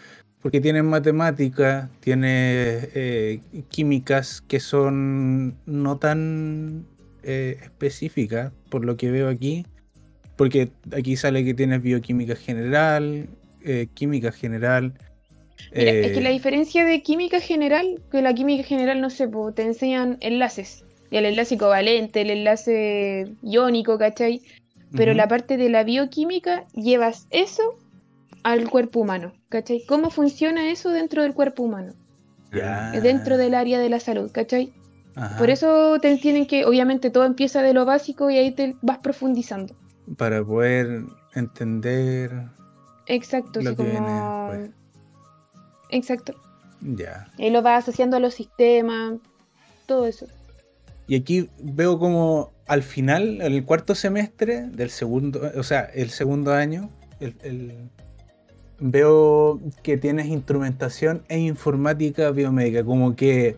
Porque tienes matemáticas, tienes eh, químicas que son no tan eh, específicas, por lo que veo aquí. Porque aquí sale que tienes bioquímica general, eh, química general. Mira, eh, es que la diferencia de química general, que la química general, no sé, po, te enseñan enlaces. El enlace covalente, el enlace iónico, ¿cachai? Pero ujú. la parte de la bioquímica, llevas eso al cuerpo humano, ¿cachai? ¿Cómo funciona eso dentro del cuerpo humano? Ya. Dentro del área de la salud, ¿cachai? Ajá. Por eso te tienen que, obviamente todo empieza de lo básico y ahí te vas profundizando. Para poder entender Exacto, lo así que viene como... después. Exacto. Ya. Ahí lo vas asociando a los sistemas, todo eso. Y aquí veo como al final, en el cuarto semestre del segundo, o sea, el segundo año, el, el- veo que tienes instrumentación e informática biomédica, como que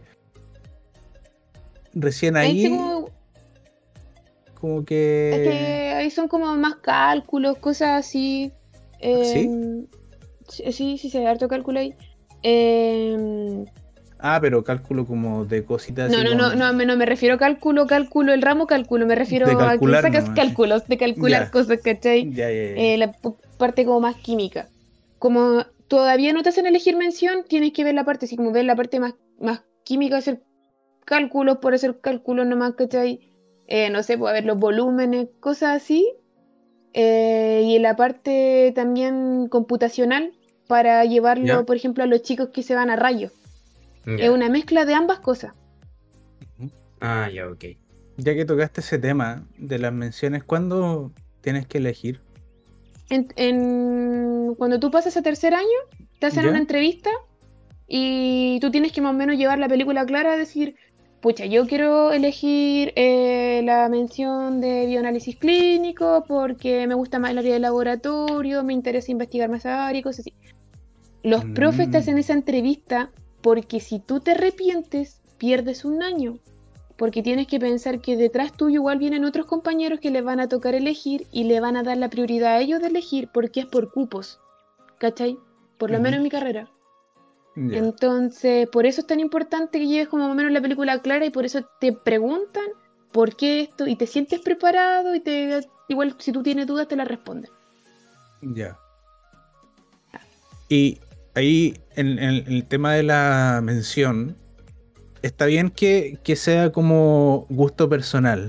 recién Ahí sí ahí, como... como Es que... que ahí son como más cálculos, cosas así. ¿Sí? Eh, sí, sí, sí, se da harto cálculo ahí. Eh, Ah, pero cálculo como de cositas no, así no, no, con... no, me- no me refiero a cálculo, cálculo, el ramo cálculo, me De refiero a que calcular sacas nomás, sí. cálculos, de calcular Ya, cosas, ¿cachai? ya, ya, ya. Eh, la p- parte como más química. Como todavía no te hacen elegir mención, tienes que ver la parte, así como ver la parte más, más química, hacer cálculos por hacer cálculos nomás, ¿cachai? Eh, no sé, puede haber los volúmenes, cosas así. Eh, y en la parte también computacional para llevarlo, ¿Ya? por ejemplo, a los chicos que se van a rayos. Es Ya. una mezcla de ambas cosas. Ujú. Ah, ya, ok. Ya que tocaste ese tema de las menciones, ¿cuándo tienes que elegir? En- en- cuando tú pasas a tercer año, te hacen una ¿Ya? entrevista y tú tienes que más o menos llevar la película clara, decir, pucha, yo quiero elegir eh, la mención de bioanálisis clínico porque me gusta más el área de laboratorio, me interesa investigar más esa área y cosas así. Los profes te hacen Mm, esa entrevista porque si tú te arrepientes, pierdes un año. Porque tienes que pensar que detrás tuyo igual vienen otros compañeros que les van a tocar elegir y le van a dar la prioridad a ellos de elegir porque es por cupos. ¿Cachai? Por lo ujú. menos en mi carrera. Ya. Entonces, por eso es tan importante que lleves como más o menos la película clara y por eso te preguntan por qué esto y te sientes preparado y te igual si tú tienes dudas te las responden. Ya. Y ahí en, en el tema de la mención, está bien que, que sea como gusto personal,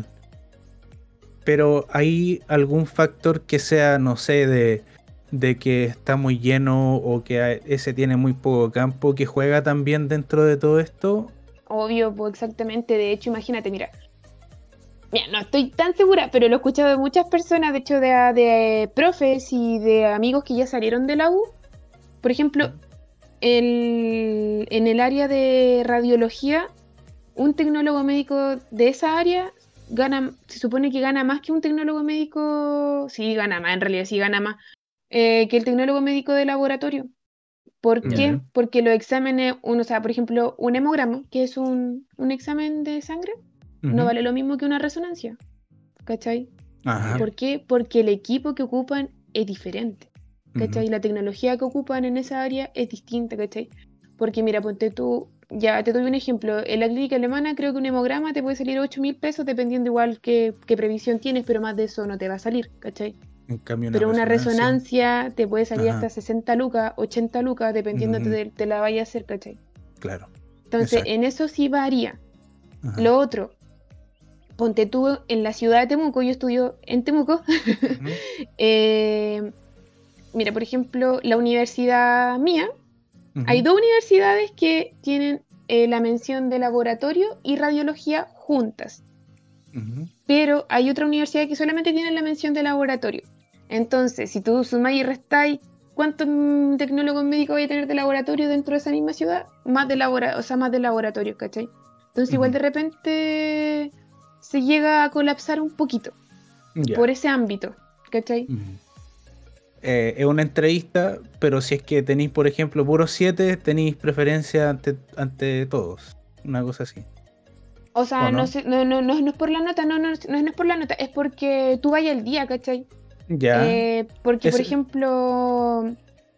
pero ¿hay algún factor que sea, no sé, de, de que está muy lleno o que a- ese tiene muy poco campo que juega también dentro de todo esto? Obvio, pues exactamente. De hecho, imagínate, mira. Mira, no estoy tan segura, pero lo he escuchado de muchas personas, de hecho, de, de profes y de amigos que ya salieron de la U. Por ejemplo, el- en el área de radiología, un tecnólogo médico de esa área gana, se supone que gana más que un tecnólogo médico, sí gana más, en realidad sí gana más, eh, que el tecnólogo médico de laboratorio. ¿Por qué? Ya. Porque los exámenes, uno, o sea, por ejemplo, un hemograma, que es un, un examen de sangre, no Ujú. vale lo mismo que una resonancia, ¿cachai? Ajá. ¿Por qué? Porque el equipo que ocupan es diferente, ¿cachai? Ujú. La tecnología que ocupan en esa área es distinta, ¿cachai? Porque mira, ponte tú, ya te doy un ejemplo, en la clínica alemana creo que un hemograma te puede salir ocho mil pesos dependiendo igual qué, qué previsión tienes, pero más de eso no te va a salir, ¿cachai? En cambio, una Pero una resonancia. resonancia te puede salir Ajá. hasta sesenta lucas, ochenta lucas, dependiendo Ujú. de te la vaya a hacer, ¿cachai? Claro. Entonces, Exacto. en eso sí varía. Ajá. Lo otro, ponte tú en la ciudad de Temuco, yo estudio en Temuco. Ujú. eh, mira, por ejemplo, la universidad mía, Ujú. hay dos universidades que tienen eh, la mención de laboratorio y radiología juntas, Ujú. pero hay otra universidad que solamente tiene la mención de laboratorio. Entonces, si tú sumáis y restáis, ¿cuántos mm, tecnólogos médicos voy a tener de laboratorio dentro de esa misma ciudad? Más de labora, o sea, más de laboratorio, ¿cachai? Entonces, igual Ujú. de repente se llega a colapsar un poquito Ya. por ese ámbito, ¿cachai? Ujú. Eh, es una entrevista, pero si es que tenéis, por ejemplo, puros siete, tenéis preferencia ante, ante todos. Una cosa así. O sea, ¿O no, no? sé, no, no, no, no es por la nota, no, no, no, es, no es por la nota, es porque tú vayas al día, ¿cachai? Ya. Eh, porque, por Ese- ejemplo,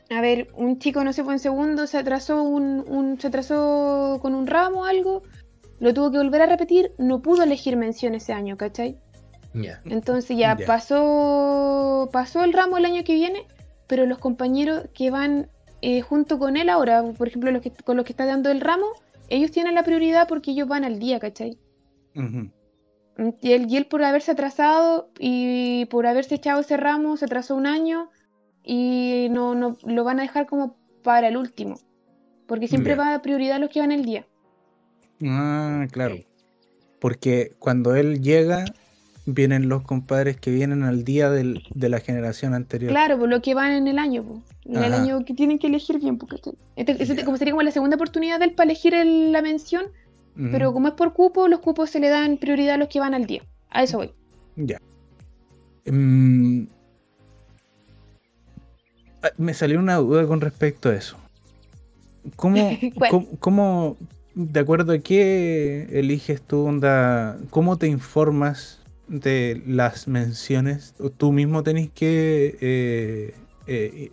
a ver, un chico, no sé, fue en segundo, se atrasó un, un, se atrasó con un ramo o algo, lo tuvo que volver a repetir, no pudo elegir mención ese año, ¿cachai? Ya. Yeah. Entonces ya Ya. pasó pasó el ramo el año que viene, pero los compañeros que van eh, junto con él ahora, por ejemplo, los que, con los que está dando el ramo, ellos tienen la prioridad porque ellos van al día, ¿cachai? Ujú. Y él, y él por haberse atrasado y por haberse echado ese ramo, se atrasó un año y no, no lo van a dejar como para el último, porque siempre Ya. va a prioridad los que van el día. Ah, claro. Porque cuando él llega, vienen los compadres que vienen al día del, de la generación anterior. Claro, por lo que van en el año, po. En el Ajá. año que tienen que elegir bien, porque este, este Ya. como sería como la segunda oportunidad de él para elegir el- la mención, Ujú. pero como es por cupo, los cupos se le dan prioridad a los que van al día. A eso voy. Ya. Mm, ah, me salió una duda con respecto a eso. ¿Cómo, ¿Cuál? cómo, cómo- de acuerdo a qué eliges tú, onda, cómo te informas de las menciones? ¿O tú mismo tenés que... eh, eh,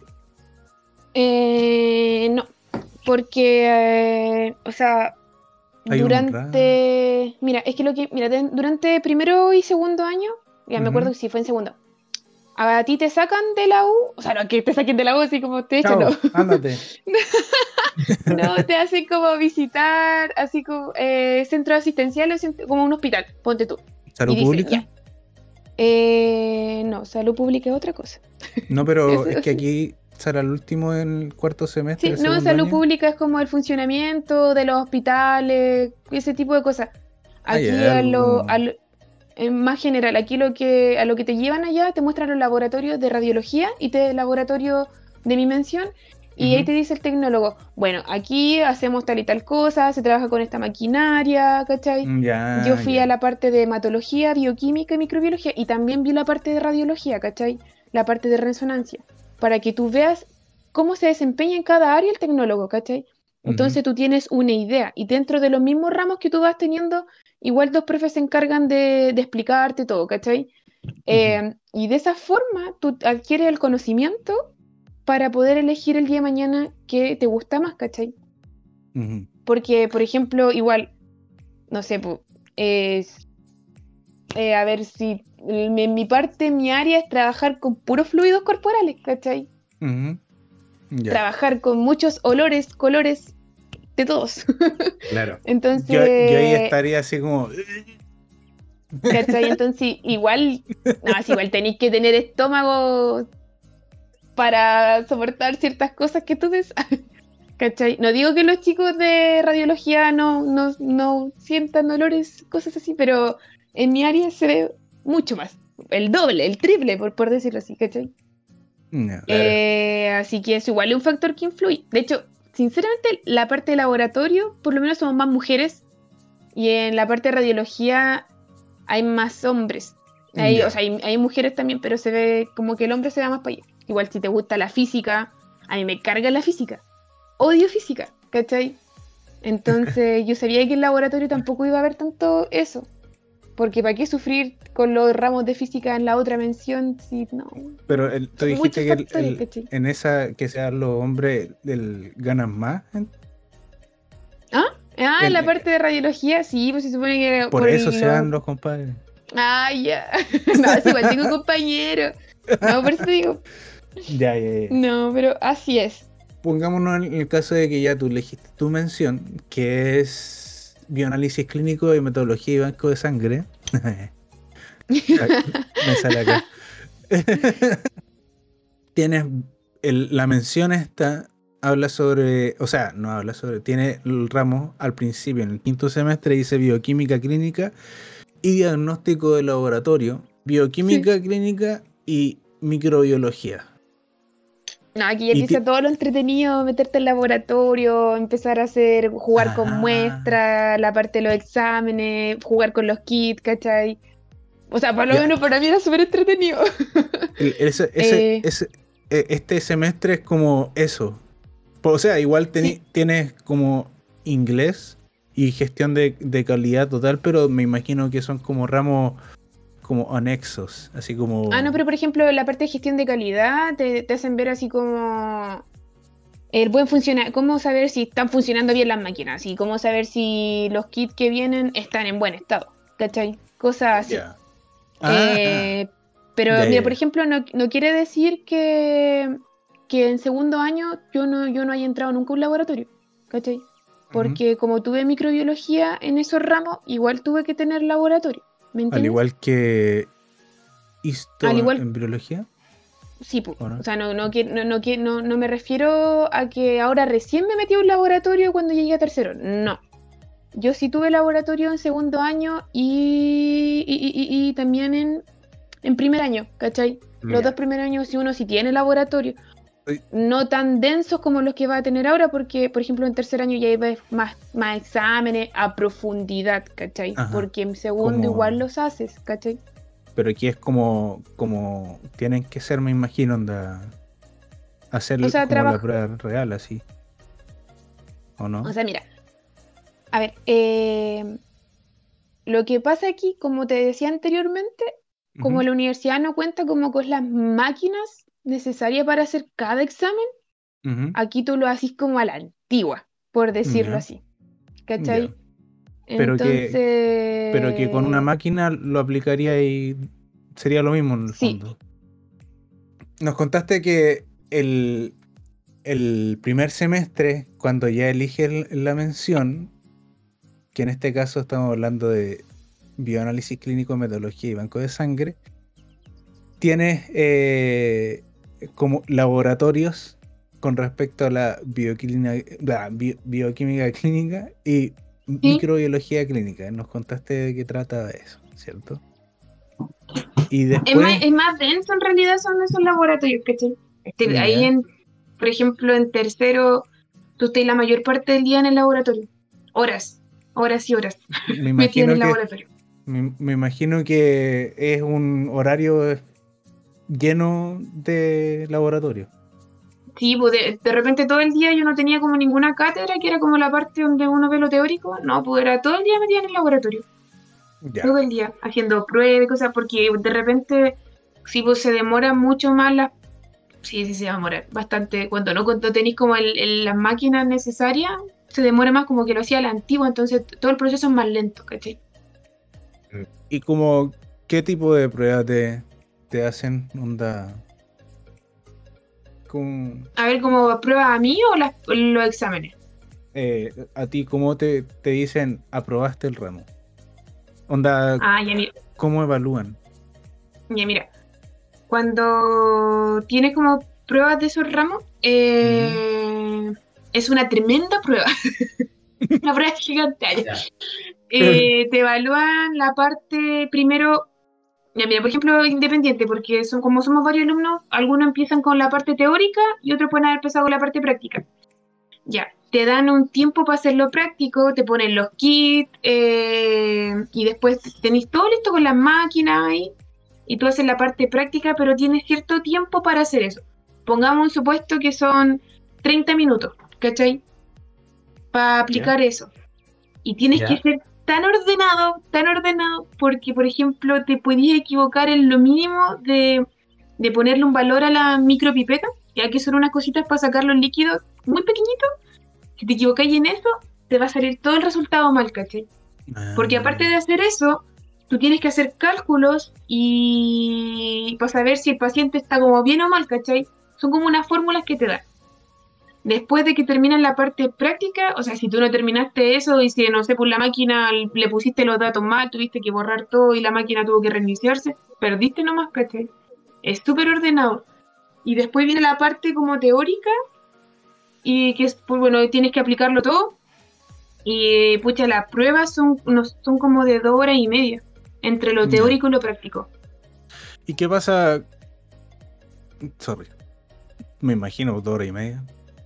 Eh, no, porque, eh, o sea, Hay un durante... Mira, es que lo que... Mira, de- durante primero y segundo año, ya me Ujú. acuerdo que sí, fue en segundo. A ti te sacan de la U, o sea, no que te saquen de la U así como te echan, chao, no. ándate. No, te hacen como visitar, así como eh, centros asistenciales, cent- como un hospital, ponte tú. ¿Salud Y dicen, pública? ya. Eh, no, salud pública es otra cosa. No, pero Es- es que aquí será el último en el cuarto semestre, Sí, el no, segundo salud año. pública es como el funcionamiento de los hospitales, ese tipo de cosas. Ah, ya, Aquí es a algo lo, como- a lo- en más general, aquí lo que, a lo que te llevan allá te muestran los laboratorios de radiología y te laboratorio de mi mención. Y ahí Ujú. te dice el tecnólogo, bueno, aquí hacemos tal y tal cosa, se trabaja con esta maquinaria, ¿cachai? Ya, Yo fui ya. a la parte de hematología, bioquímica y microbiología y también vi la parte de radiología, ¿cachai? La parte de resonancia, para que tú veas cómo se desempeña en cada área el tecnólogo, ¿cachai? Entonces tú tienes una idea y dentro de los mismos ramos que tú vas teniendo, igual dos profes se encargan de, de explicarte todo, ¿cachai? Eh, y de esa forma tú adquieres el conocimiento para poder elegir el día de mañana que te gusta más, ¿cachai? Ujú. Porque, por ejemplo, igual, no sé, pu, es, eh, a ver si en mi, mi parte, mi área es trabajar con puros fluidos corporales, ¿cachai? Ujú. Ya. Trabajar con muchos olores, colores, de todos. Claro. Entonces, Yo, yo ahí estaría así como... ¿cachai? Entonces, igual, no, es igual tenéis que tener estómago para soportar ciertas cosas que tú des. ¿Cachai? No digo que los chicos de radiología no, no, no sientan dolores, cosas así, pero en mi área se ve mucho más. El doble, el triple, por, por decirlo así, ¿cachai? Ya. Claro. Eh, así que es igual un factor que influye. De hecho, sinceramente, la parte de laboratorio, por lo menos somos más mujeres, y en la parte de radiología hay más hombres. Hay, Ya. O sea, hay, hay mujeres también, pero se ve como que el hombre se va más para allá. Igual si te gusta la física, a mí me carga la física. Odio física, ¿cachai? Entonces yo sabía que en el laboratorio tampoco iba a haber tanto eso. Porque ¿para qué sufrir con los ramos de física en la otra mención si no? Pero el- tú Son dijiste muchos que el- factores, el- ¿cachai? en esa que sean los hombres el, ganan más. ¿eh? ¿Ah? Ah, en El- la parte de radiología, sí, pues se supone que Por, eso el- se dan los- los compadres. Ah, ya. No, es igual, tengo compañero. No, por eso te digo. Ya, ya, ya. No, pero así es. Pongámonos en el caso de que ya tú elegiste tu mención, que es bioanálisis clínico y metodología y banco de sangre. Me sale acá. Tienes el- la mención esta, habla sobre, o sea, no habla sobre, tiene el ramo al principio, en el quinto semestre dice bioquímica clínica y diagnóstico de laboratorio, bioquímica clínica y microbiología. No, aquí ya Y empieza ti- todo lo entretenido, meterte al laboratorio, empezar a hacer, jugar con Ah. muestras, la parte de los exámenes, jugar con los kits, ¿cachai? O sea, por lo Ya. menos para mí era súper entretenido. El- ese, ese- Eh. ese- eh, este semestre es como eso. O sea, igual teni- Sí. tienes como inglés y gestión de, de calidad total, pero me imagino que son como ramos como anexos, así como... Ah, no, pero por ejemplo, la parte de gestión de calidad te, te hacen ver así como el buen funcionar, cómo saber si están funcionando bien las máquinas y cómo saber si los kits que vienen están en buen estado, ¿cachai? Cosas así. Ya. Ah, Eh, pero ya, mira, ya, por ya. ejemplo, no, no quiere decir que, que en segundo año yo no, yo no haya entrado nunca a un laboratorio, ¿cachai? Ujú. Porque como tuve microbiología en esos ramos, igual tuve que tener laboratorio, ¿me Al entiendes? igual que histo Al igual, en biología, sí, pu. ¿o O no? sea, no, no, que- no, no, que- no, no me refiero a que ahora recién me metí a un laboratorio cuando llegué a tercero, no. Yo sí tuve laboratorio en segundo año y, y, y- y- y también en, en primer año, ¿cachai? Los Ya. dos primeros años, si uno sí tiene laboratorio, Uy. no tan densos como los que va a tener ahora, porque, por ejemplo, en tercer año ya hay más, más exámenes a profundidad, ¿cachai? Ajá. Porque en segundo Como, igual los haces, ¿cachai? pero aquí es como, como tienen que ser, me imagino, onda, hacer O sea, como la trabajo. prueba real, así, ¿o O no? sea, mira, a ver, eh, lo que pasa aquí, como te decía anteriormente, como Ujú, la universidad no cuenta como con las máquinas necesarias para hacer cada examen, ujú. aquí tú lo haces como a la antigua, por decirlo Ya, así, ya. ¿cachai? Pero que, pero que con una Entonces, máquina lo aplicaría y sería lo mismo en el sí, fondo. Nos contaste que el, el primer semestre, cuando ya eliges la mención, que en este caso estamos hablando de bioanálisis clínico, metodología y banco de sangre, tienes eh, como laboratorios con respecto a la bioquímica, la bio- bioquímica clínica y sí, microbiología clínica. Nos contaste de qué trata eso, ¿cierto? Y es más, después, es más denso en realidad son esos laboratorios, ¿cachai? Este, ahí ya, en, por ejemplo, en tercero, tú estás la mayor parte del día en el laboratorio, horas, horas y horas me metido en el imagino que laboratorio. me, me imagino que es un horario lleno de laboratorio. Sí, pues de, de repente todo el día yo no tenía como ninguna cátedra, que era como la parte donde uno ve lo teórico, no, pues era todo el día metida en el laboratorio, Ya. todo el día, haciendo pruebas y cosas, porque de repente, sí, pues se demora mucho más las. Sí, sí, se va a demorar bastante. Cuando no, cuando tenéis como el, el- las máquinas necesarias, se demora más como que lo hacía a la antigua, entonces t- todo el proceso es más lento, ¿cachai? ¿Y como qué tipo de pruebas te, te hacen? Onda. Con, A ver, ¿cómo pruebas a mí o las, los exámenes? eh, a ti, ¿cómo te, te dicen aprobaste el ramo? Onda, Ah, ya mira, ¿cómo evalúan? ya mira. Cuando tienes como pruebas de esos ramos, Ujú. eh, es una tremenda prueba, una prueba gigante. Ay, Ya. eh, te evalúan la parte primero. Ya, mira, por ejemplo, independiente, porque son como somos varios alumnos, algunos empiezan con la parte teórica y otros pueden haber empezado con la parte práctica. Ya, te dan un tiempo para hacerlo práctico, te ponen los kits eh, y después tenéis todo listo con las máquinas ahí y tú haces la parte práctica, pero tienes cierto tiempo para hacer eso. Pongamos un supuesto que son treinta minutos, ¿cachai? Para ¿Ya? aplicar eso. Y tienes que ¿Ya? ser tan ordenado, tan ordenado, porque, por ejemplo, te podías equivocar en lo mínimo de, de ponerle un valor a la micropipeta, ya que son unas cositas para sacar los líquidos muy pequeñitos. Si te equivocáis en eso, te va a salir todo el resultado mal, ¿cachai? Porque aparte Ah, de hacer eso, tú tienes que hacer cálculos y para saber si el paciente está como bien o mal, ¿cachai? Son como unas fórmulas que te dan. Después de que terminas la parte práctica, o sea, si tú no terminaste eso y si, no sé, por la máquina le pusiste los datos mal, tuviste que borrar todo y la máquina tuvo que reiniciarse, perdiste nomás, ¿cachai? Es súper ordenado. Y después viene la parte como teórica y que es, pues bueno, tienes que aplicarlo todo. Y pucha, las pruebas son, unos- son como de dos horas y media, entre lo ya. teórico y lo práctico. ¿Y qué pasa? Sorry, me imagino dos horas y media.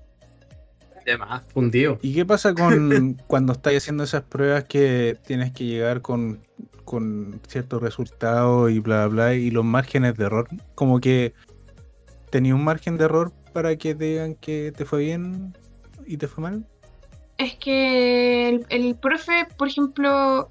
Además, fundido. ¿Y qué pasa con cuando estás haciendo esas pruebas que tienes que llegar con, con ciertos resultados y bla, bla, y los márgenes de error? Como que tenía un margen de error para que te digan que te fue bien y te fue mal. Es que el, el profe, por ejemplo,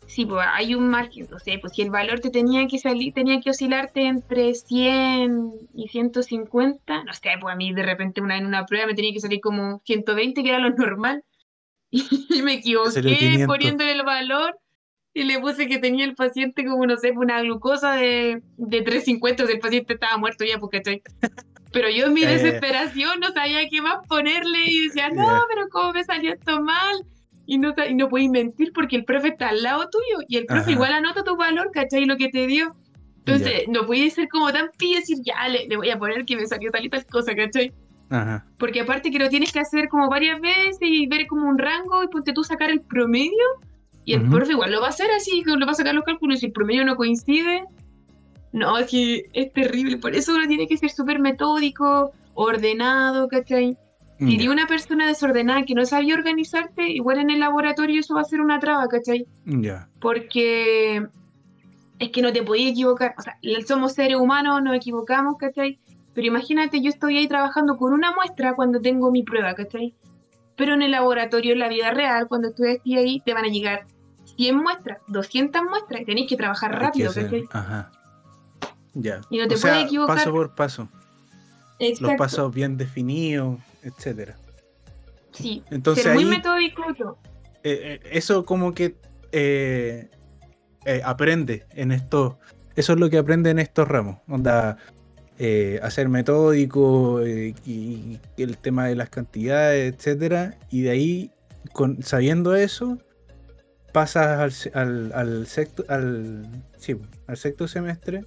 Sí, pues hay un margen, no sé, pues si el valor te tenía que salir, tenía que oscilarte entre cien y ciento cincuenta, no sé, pues a mí de repente una en una prueba me tenía que salir como ciento veinte, que era lo normal, y me Te salió equivoqué quinientos. poniéndole el valor y le puse que tenía el paciente como, no sé, pues una glucosa de, de trescientos cincuenta, o sea, el paciente estaba muerto ya, porque estoy... Pero yo en mi Ya, ya, ya. desesperación no sabía qué más ponerle y decía, no, Ya. pero ¿cómo me salió esto mal? Y no, sa- y no podéis mentir porque el profe está al lado tuyo y el profe Ajá. igual anota tu valor, ¿cachai? Lo que te dio. Ya. Entonces, no podéis ser como tan pillo y decir, ya, le, le voy a poner que me salió tal y tal cosa, ¿cachai? Ajá. Porque aparte que lo tienes que hacer como varias veces y ver como un rango y ponte tú sacar el promedio y el Ujú. profe igual lo va a hacer así, que lo va a sacar los cálculos y si el promedio no coincide, no, es que es terrible. Por eso uno tiene que ser súper metódico, ordenado, ¿cachai? Si eres Ya. una persona desordenada que no sabía organizarte, igual en el laboratorio eso va a ser una traba, ¿cachai? Ya. Porque es que no te podías equivocar. O sea, somos seres humanos, nos equivocamos, ¿cachai? Pero imagínate, yo estoy ahí trabajando con una muestra cuando tengo mi prueba, ¿cachai? Pero en el laboratorio, en la vida real, cuando estudias ahí, te van a llegar cien muestras, doscientas muestras y tenés que trabajar Hay que rápido, hacer. ¿cachai? Ajá. Ya. Y no O te puedes sea, equivocar. paso por paso. Los Exacto. pasos bien definidos, etcétera. Sí, Entonces ser muy ahí, metódico y todo. eh, eh, eso como que eh, eh, aprende en esto. Eso es lo que aprende en estos ramos. Onda, eh, hacer metódico eh, y, y el tema de las cantidades, etcétera. Y de ahí, con, sabiendo eso, pasas al, se- al, al sexto, al, sí, al sexto semestre,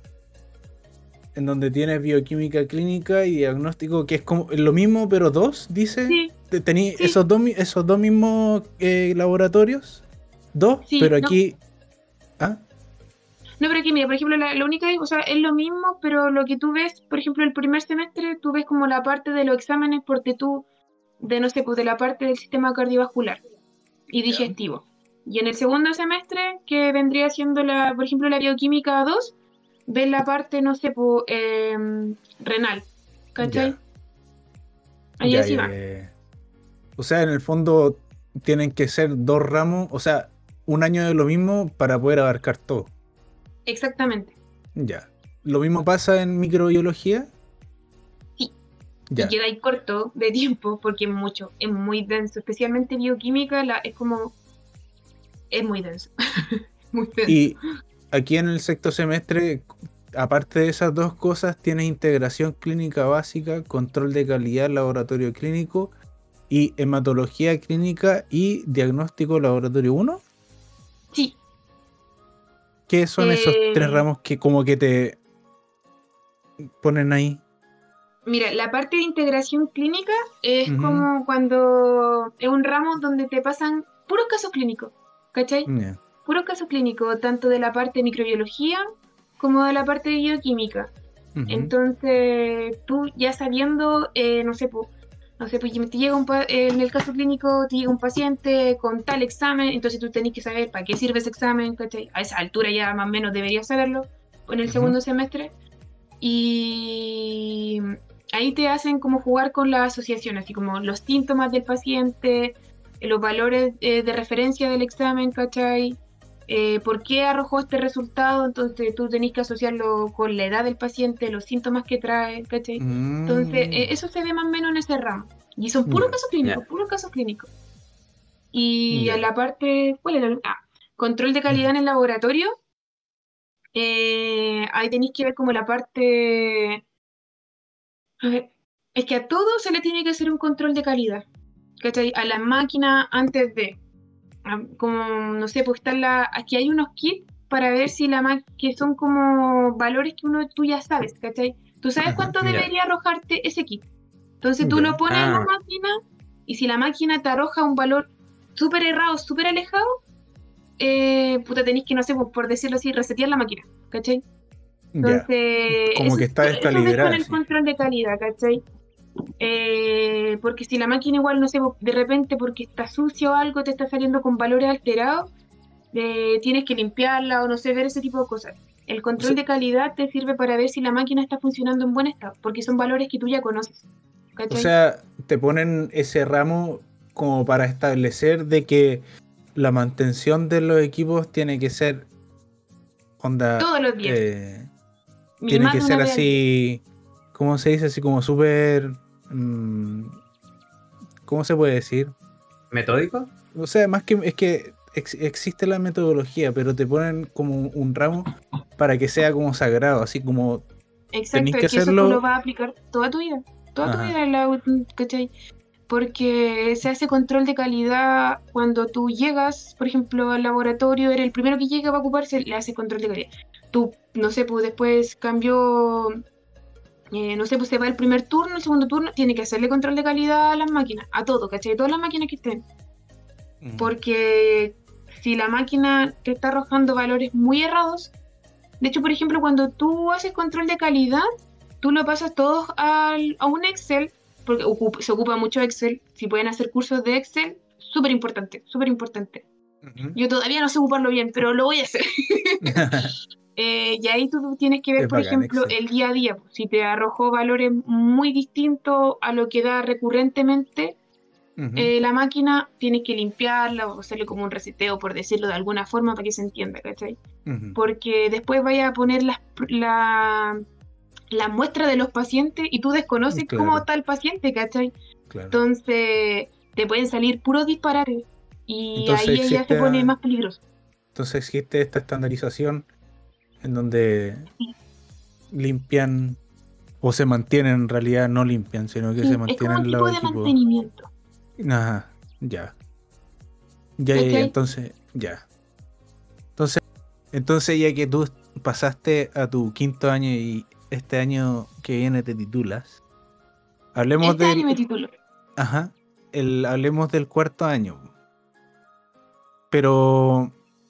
en donde tienes bioquímica clínica y diagnóstico, que es como lo mismo, pero dos, dice. Sí, Te- Tení sí, esos dos, mi- esos dos mismos eh, laboratorios, dos, sí. pero No, aquí. ¿Ah? no, pero aquí, mira, por ejemplo, la, la única, o sea, es lo mismo, pero lo que tú ves, por ejemplo, el primer semestre, tú ves como la parte de los exámenes porque tú, de no sé, pues de la parte del sistema cardiovascular y digestivo. Y en el segundo semestre, que vendría siendo la, por ejemplo, la bioquímica dos, ves la parte, no sé, pues, em, renal, ¿cachai? Ya, Ahí ya, así ya, va, ya, ya. O sea, en el fondo tienen que ser dos ramos, o sea, un año de lo mismo para poder abarcar todo. exactamente. Ya. Lo mismo pasa en microbiología. Sí. Y Ya. queda ahí corto de tiempo porque es mucho, es muy denso, especialmente bioquímica, la, es como, es muy denso, muy denso. Y aquí en el sexto semestre, aparte de esas dos cosas, tienes integración clínica básica, control de calidad laboratorio clínico y hematología clínica y diagnóstico laboratorio uno. Sí, ¿Qué son esos tres eh, ramos que como que te ponen ahí? mira, la parte de integración clínica es Ujú. como cuando es un ramo donde te pasan puros casos clínicos, ¿cachai? Ya. Puros casos clínicos, tanto de la parte de microbiología como de la parte de bioquímica. Ujú. Entonces, tú ya sabiendo, eh, no sé, pues, no sé, pues te llega un pa- eh, en el caso clínico te llega un paciente con tal examen, entonces tú tenés que saber para qué sirve ese examen, ¿cachai? A esa altura ya más o menos deberías saberlo en el Ujú. segundo semestre. Y ahí te hacen como jugar con la asociación, así como los síntomas del paciente, eh, los valores eh, de referencia del examen, ¿cachai? Eh, ¿por qué arrojó este resultado? Entonces tú tenés que asociarlo con la edad del paciente, los síntomas que trae, ¿cachai? Entonces Mm. eh, eso se ve más o menos en ese ramo. Y son puros Ya. casos clínicos, Ya. puros casos clínicos. Y a Ya. la parte, ¿cuál era? Ah, control de calidad en el laboratorio. Eh, ahí tenéis que ver como la parte... A ver, es que a todo se le tiene que hacer un control de calidad, ¿cachai? A la máquina antes de, a- como, no sé, pues están la, aquí hay unos kits para ver si la máquina, que son como valores que uno, tú ya sabes, ¿cachai? Tú sabes Ajá. cuánto Ya. debería arrojarte ese kit. Entonces tú lo Ya. pones en la Ah, máquina y si la máquina te arroja un valor súper errado, súper alejado, eh, puta, tenéis que, no sé, pues, por decirlo así, resetear la máquina, ¿cachai? Ya. Entonces, Como eso, que es- está eso ves con descalibrada, el sí. control de calidad, ¿cachai? Eh, porque si la máquina igual, no sé, de repente porque está sucia o algo, te está saliendo con valores alterados, eh, tienes que limpiarla o no sé, ver ese tipo de cosas. El O control sea, de calidad te sirve para ver si la máquina está funcionando en buen estado, porque son valores que tú ya conoces, o ¿cachai? sea, te ponen ese ramo como para establecer de que la mantención de los equipos tiene que ser onda. Todos los días. eh, Mi tiene más que de ser una vez al día. así, ¿cómo se dice? Así como súper, mm, ¿cómo se puede decir? ¿Metódico? O sea, más que es que ex- existe la metodología, pero te ponen como un, un ramo para que sea como sagrado, así como Exacto, tenéis que es que eso tú hacerlo. lo vas a aplicar toda tu vida. Toda tu Ajá. vida, en la, ¿cachai? Porque se hace control de calidad cuando tú llegas, por ejemplo, al laboratorio, eres el primero que llega va a ocuparse, le hace control de calidad. Tú, no sé, pues después cambió, eh, no sé, pues se va el primer turno, el segundo turno, tiene que hacerle control de calidad a las máquinas, a todo, ¿cachai? A todas las máquinas que estén. Ujú. Porque si la máquina te está arrojando valores muy errados, de hecho, por ejemplo, cuando tú haces control de calidad, tú lo pasas todos al, a un Excel, porque ocup- se ocupa mucho Excel. Si pueden hacer cursos de Excel, súper importante, súper importante. Ujú. Yo todavía no sé ocuparlo bien, pero lo voy a hacer. Eh, y ahí tú tienes que ver, Es por bacán, ejemplo, Excel. el día a día. pues, Si te arrojó valores muy distintos a lo que da recurrentemente, Ujú. eh, la máquina, tienes que limpiarla o hacerle como un reseteo, por decirlo de alguna forma, para que se entienda, ¿cachai? Ujú. Porque después vaya a poner las, la, la muestra de los pacientes y tú desconoces Claro. cómo está el paciente, ¿cachai? Claro. Entonces te pueden salir puros disparates y Entonces ahí ya existe, se pone más peligroso. entonces existe esta estandarización en donde Sí. limpian o se mantienen, en realidad no limpian, sino que Sí, se es como un mantienen tipo los de equipos. mantenimiento, Ajá, ya. Ya, ya, ya, ¿cachai? entonces, ya. Entonces, entonces ya que tú pasaste a tu quinto año y este año que viene te titulas, hablemos Este del, año me titulo. ajá, el, hablemos del cuarto año. Pero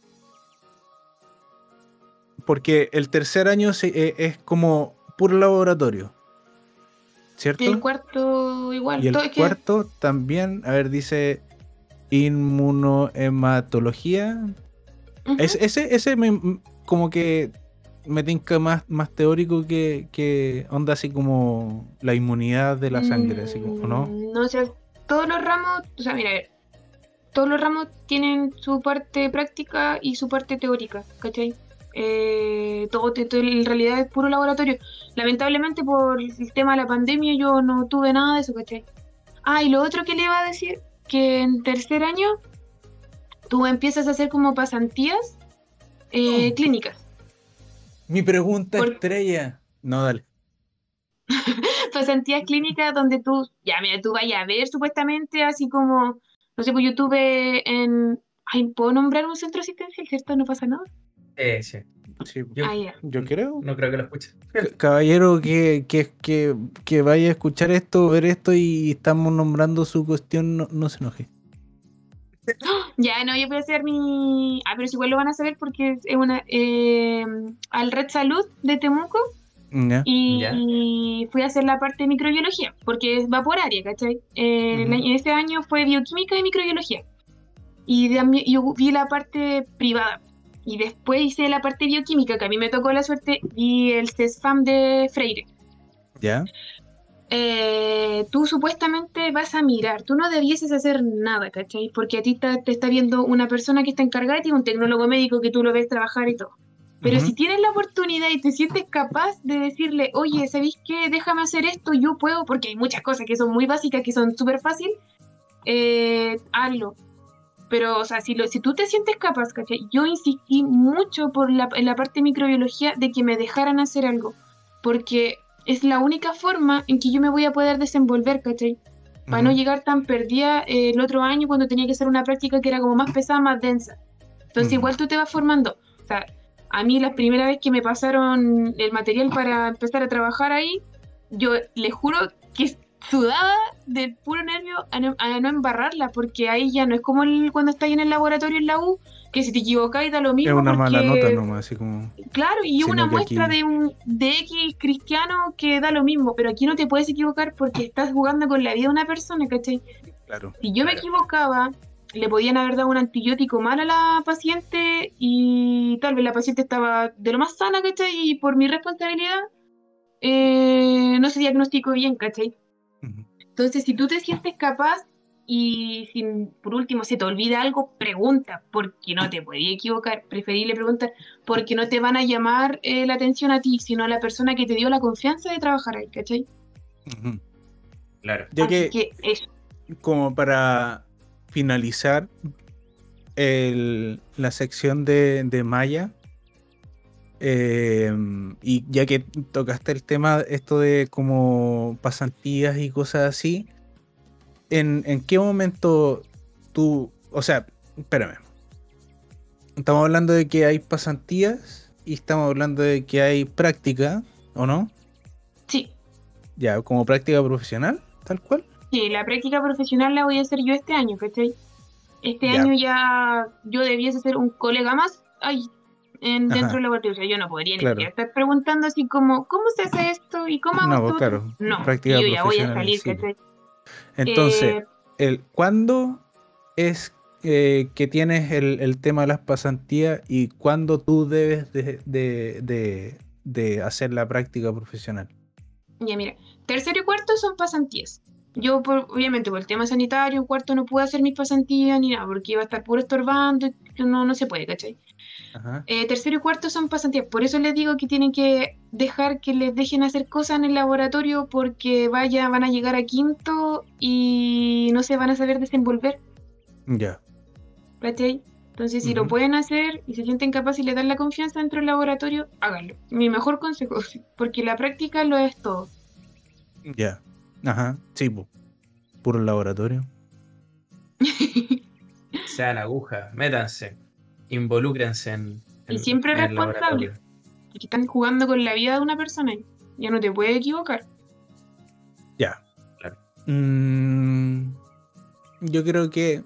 porque el tercer año se- eh, es como puro laboratorio, El ¿cierto? cuarto Y igual, el todo es que cuarto también, a ver, dice inmunohematología. ujú. Es- ese, ese me, m- como que me tinca más, más teórico que, que onda así como la inmunidad de la sangre, así como, ¿o no? Mm, no sé, todos los ramos, o sea, mira, a ver, todos los ramos tienen su parte práctica y su parte teórica, ¿cachai? Eh, todo, te- todo en realidad es puro laboratorio. Lamentablemente por el tema de la pandemia yo no tuve nada de eso, ¿cachai? Ah, y lo otro que le iba a decir, que en tercer año tú empiezas a hacer como pasantías eh, Oh, clínicas. mi pregunta Por, estrella. No, dale. pasantías clínicas donde tú, ya mira, tú vayas a ver supuestamente así como, no sé, pues yo tuve en, ay, ¿puedo nombrar un centro asistencial, cierto? No pasa nada. Eh, sí. Sí, Yo Ah, ya. yo creo. no creo que lo escuche. C- Caballero que, que, que, que vaya a escuchar esto, ver esto y estamos nombrando su cuestión, no, no se enoje. Ya, no, yo voy a hacer mi... Ah, pero si igual lo van a saber porque es una... eh, al Red Salud de Temuco ¿Ya? Ya. y fui a hacer la parte de microbiología, porque es vaporaria, ¿cachai? Eh, el Ujú. año- ese año fue bioquímica y microbiología. Y de, ami- yo vi la parte privada. Y después hice la parte bioquímica, que a mí me tocó la suerte, y el CESFAM de Freire. ¿Ya? Eh, tú supuestamente vas a mirar, tú no debieses hacer nada, ¿cachai? Porque a ti ta- te está viendo una persona que está encargada y un tecnólogo médico que tú lo ves trabajar y todo. Pero Ujú. si tienes la oportunidad y te sientes capaz de decirle, oye, ¿sabéis qué? Déjame hacer esto, yo puedo, porque hay muchas cosas que son muy básicas, que son súper fácil, eh, hazlo. Pero, o sea, si, lo, si tú te sientes capaz, ¿cachai? Yo insistí mucho por la, en la parte de microbiología de que me dejaran hacer algo, porque es la única forma en que yo me voy a poder desenvolver, ¿cachai? Para no Ujú. llegar tan perdida eh, el otro año cuando tenía que hacer una práctica que era como más pesada, más densa. Entonces Ujú. igual tú te vas formando. O sea, a mí la primera vez que me pasaron el material para empezar a trabajar ahí, yo les juro que sudaba del puro nervio a no, a no embarrarla, porque ahí ya no es como el, cuando estás en el laboratorio en la U, que si te equivocáis da lo Es mismo una mala nota porque, nomás, así como. claro, y Sino una que muestra aquí, de un de X cristiano que da lo mismo, pero aquí no te puedes equivocar porque estás jugando con la vida de una persona, ¿cachai? claro. Si yo me Claro. equivocaba, le podían haber dado un antibiótico mal a la paciente y tal vez la paciente estaba de lo más sana, ¿cachai? Y por mi responsabilidad eh, no se diagnosticó bien, ¿cachai? Ujú. Entonces, si tú te sientes capaz, y si por último se te olvida algo, pregunta, porque no te podías equivocar. Preferible preguntar, porque no te van a llamar eh, la atención a ti, sino a la persona que te dio la confianza de trabajar ahí, ¿cachai? Ujú. Claro. Ya Así que, que eso. como para finalizar el- la sección de, de Maya, eh, y ya que tocaste el tema, esto de como pasantías y cosas así, ¿en, en qué momento tú, o sea, espérame, estamos hablando de que hay pasantías y estamos hablando de que hay práctica, ¿o no? Sí, Ya, como práctica profesional, tal cual. sí, la práctica profesional la voy a hacer yo este año, ¿cachai? Este Ya, año ya yo debiese ser un colega más ahí en, dentro ajá, del laboratorio. O sea, yo no podría ni siquiera claro. estar preguntando así como, ¿cómo se hace esto? ¿Y cómo hago No, pues esto otro? claro, No, y práctica yo ya voy a profesional en salir, sí, pues. ¿cachai? Entonces, Eh, el, ¿cuándo es eh, que tienes el, el tema de las pasantías y cuándo tú debes de, de- de- de hacer la práctica profesional? ya mira, tercero y cuarto son pasantías. Yo, por- obviamente, por el tema sanitario, en cuarto no pude hacer mis pasantías ni nada, porque iba a estar puro estorbando, y no, no se puede, ¿cachai? Ajá, Eh, tercero y cuarto son pasantías, por eso les digo que tienen que dejar que les dejen hacer cosas en el laboratorio, porque vaya, van a llegar a quinto y no se van a saber desenvolver, ya. ¿cachai? Entonces, si lo Ujú, pueden hacer y se sienten capaces y les dan la confianza dentro del laboratorio, háganlo. Mi mejor consejo, porque la práctica lo es todo. ya. Ajá, sí, po, puro laboratorio. Sea la aguja, métanse, involúcrense en, Y en- siempre en el responsable, laboratorio. porque están jugando con la vida de una persona. Ya no te puedes equivocar. Ya. Claro. Mm, yo creo que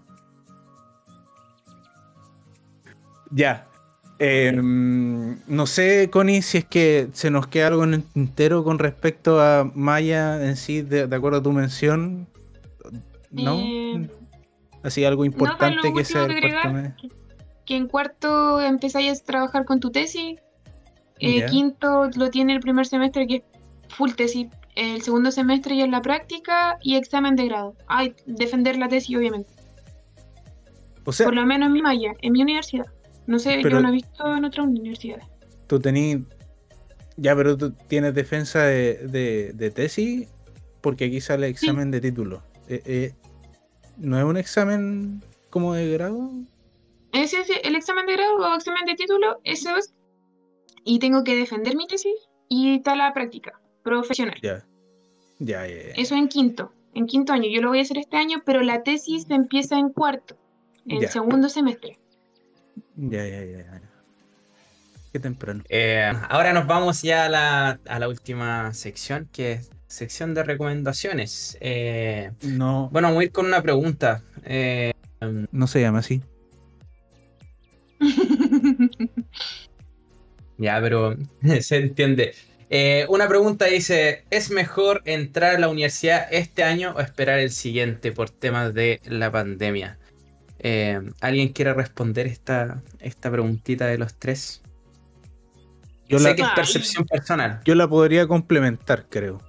ya. Eh, mm, no sé, Connie, si es que se nos queda algo en el tintero con respecto a Maya en sí, de, de acuerdo a tu mención, ¿no? Eh, Así algo no, para lo importante que sea último que el cuarto agregar, mes. que en cuarto empezáis a trabajar con tu tesis, eh, Ya. quinto lo tiene el primer semestre que es full tesis, el segundo semestre ya es la práctica y examen de grado. Ay, defender la tesis obviamente, O por sea, lo menos en mi malla, en mi universidad. No sé, yo pero no he visto en otras universidades. tú tenés. Ya, pero tú tienes defensa de, de, de tesis, porque aquí sale Sí, examen de título. Eh, eh, ¿no es un examen como de grado? ese es el examen de grado o examen de título, eso es, y tengo que defender mi tesis y está la práctica profesional. Ya, ya, ya, Eso ya. en quinto, en quinto año. Yo lo voy a hacer este año, pero la tesis empieza en cuarto, en Ya, segundo semestre. ya, ya, ya, ya. Qué temprano. Eh, ahora nos vamos ya a la, a la última sección, que es sección de recomendaciones. Eh, No, bueno, voy a ir con una pregunta. Eh, no se llama así. ya, pero se entiende. Eh, una pregunta dice, ¿es mejor entrar a la universidad este año o esperar el siguiente por temas de la pandemia? Eh, ¿alguien quiere responder esta, esta preguntita de los tres? Yo Sé la, que es Ay, percepción personal. yo la podría complementar, creo.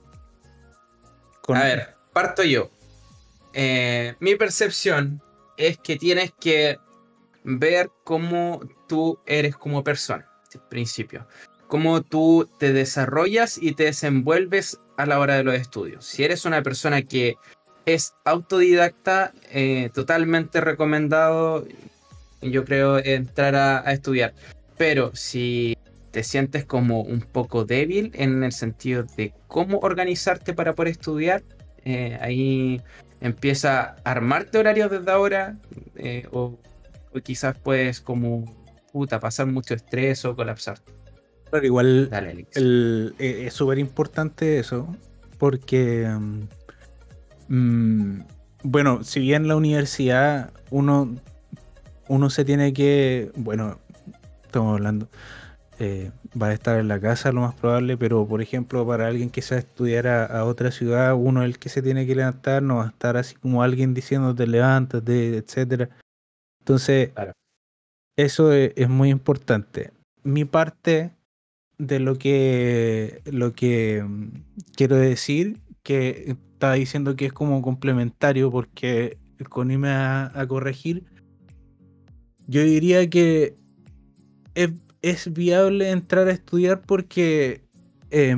A Con, ver, parto yo. Eh, mi percepción es que tienes que ver cómo tú eres como persona, en principio. Cómo tú te desarrollas y te desenvuelves a la hora de los estudios. Si eres una persona que es autodidacta, eh, totalmente recomendado, yo creo, entrar a, a estudiar. Pero si te sientes como un poco débil en el sentido de cómo organizarte para poder estudiar, eh, ahí empieza a armarte horarios desde ahora, eh, o, o quizás puedes como puta pasar mucho estrés o colapsar. claro, igual Dale, Alex. el, eh, es súper importante eso, porque, mm, mm, bueno, si bien la universidad uno, uno se tiene que, bueno, estamos hablando, eh, va a estar en la casa lo más probable, pero por ejemplo, para alguien que se va a estudiar a, a otra ciudad, uno es el que se tiene que levantar, no va a estar así como alguien diciéndote levántate, etcétera. Entonces, Claro. eso es, es muy importante. Mi parte de lo que, lo que mm, quiero decir, que estaba diciendo que es como complementario porque el Connie me va a corregir. Yo diría que es, es viable entrar a estudiar porque eh,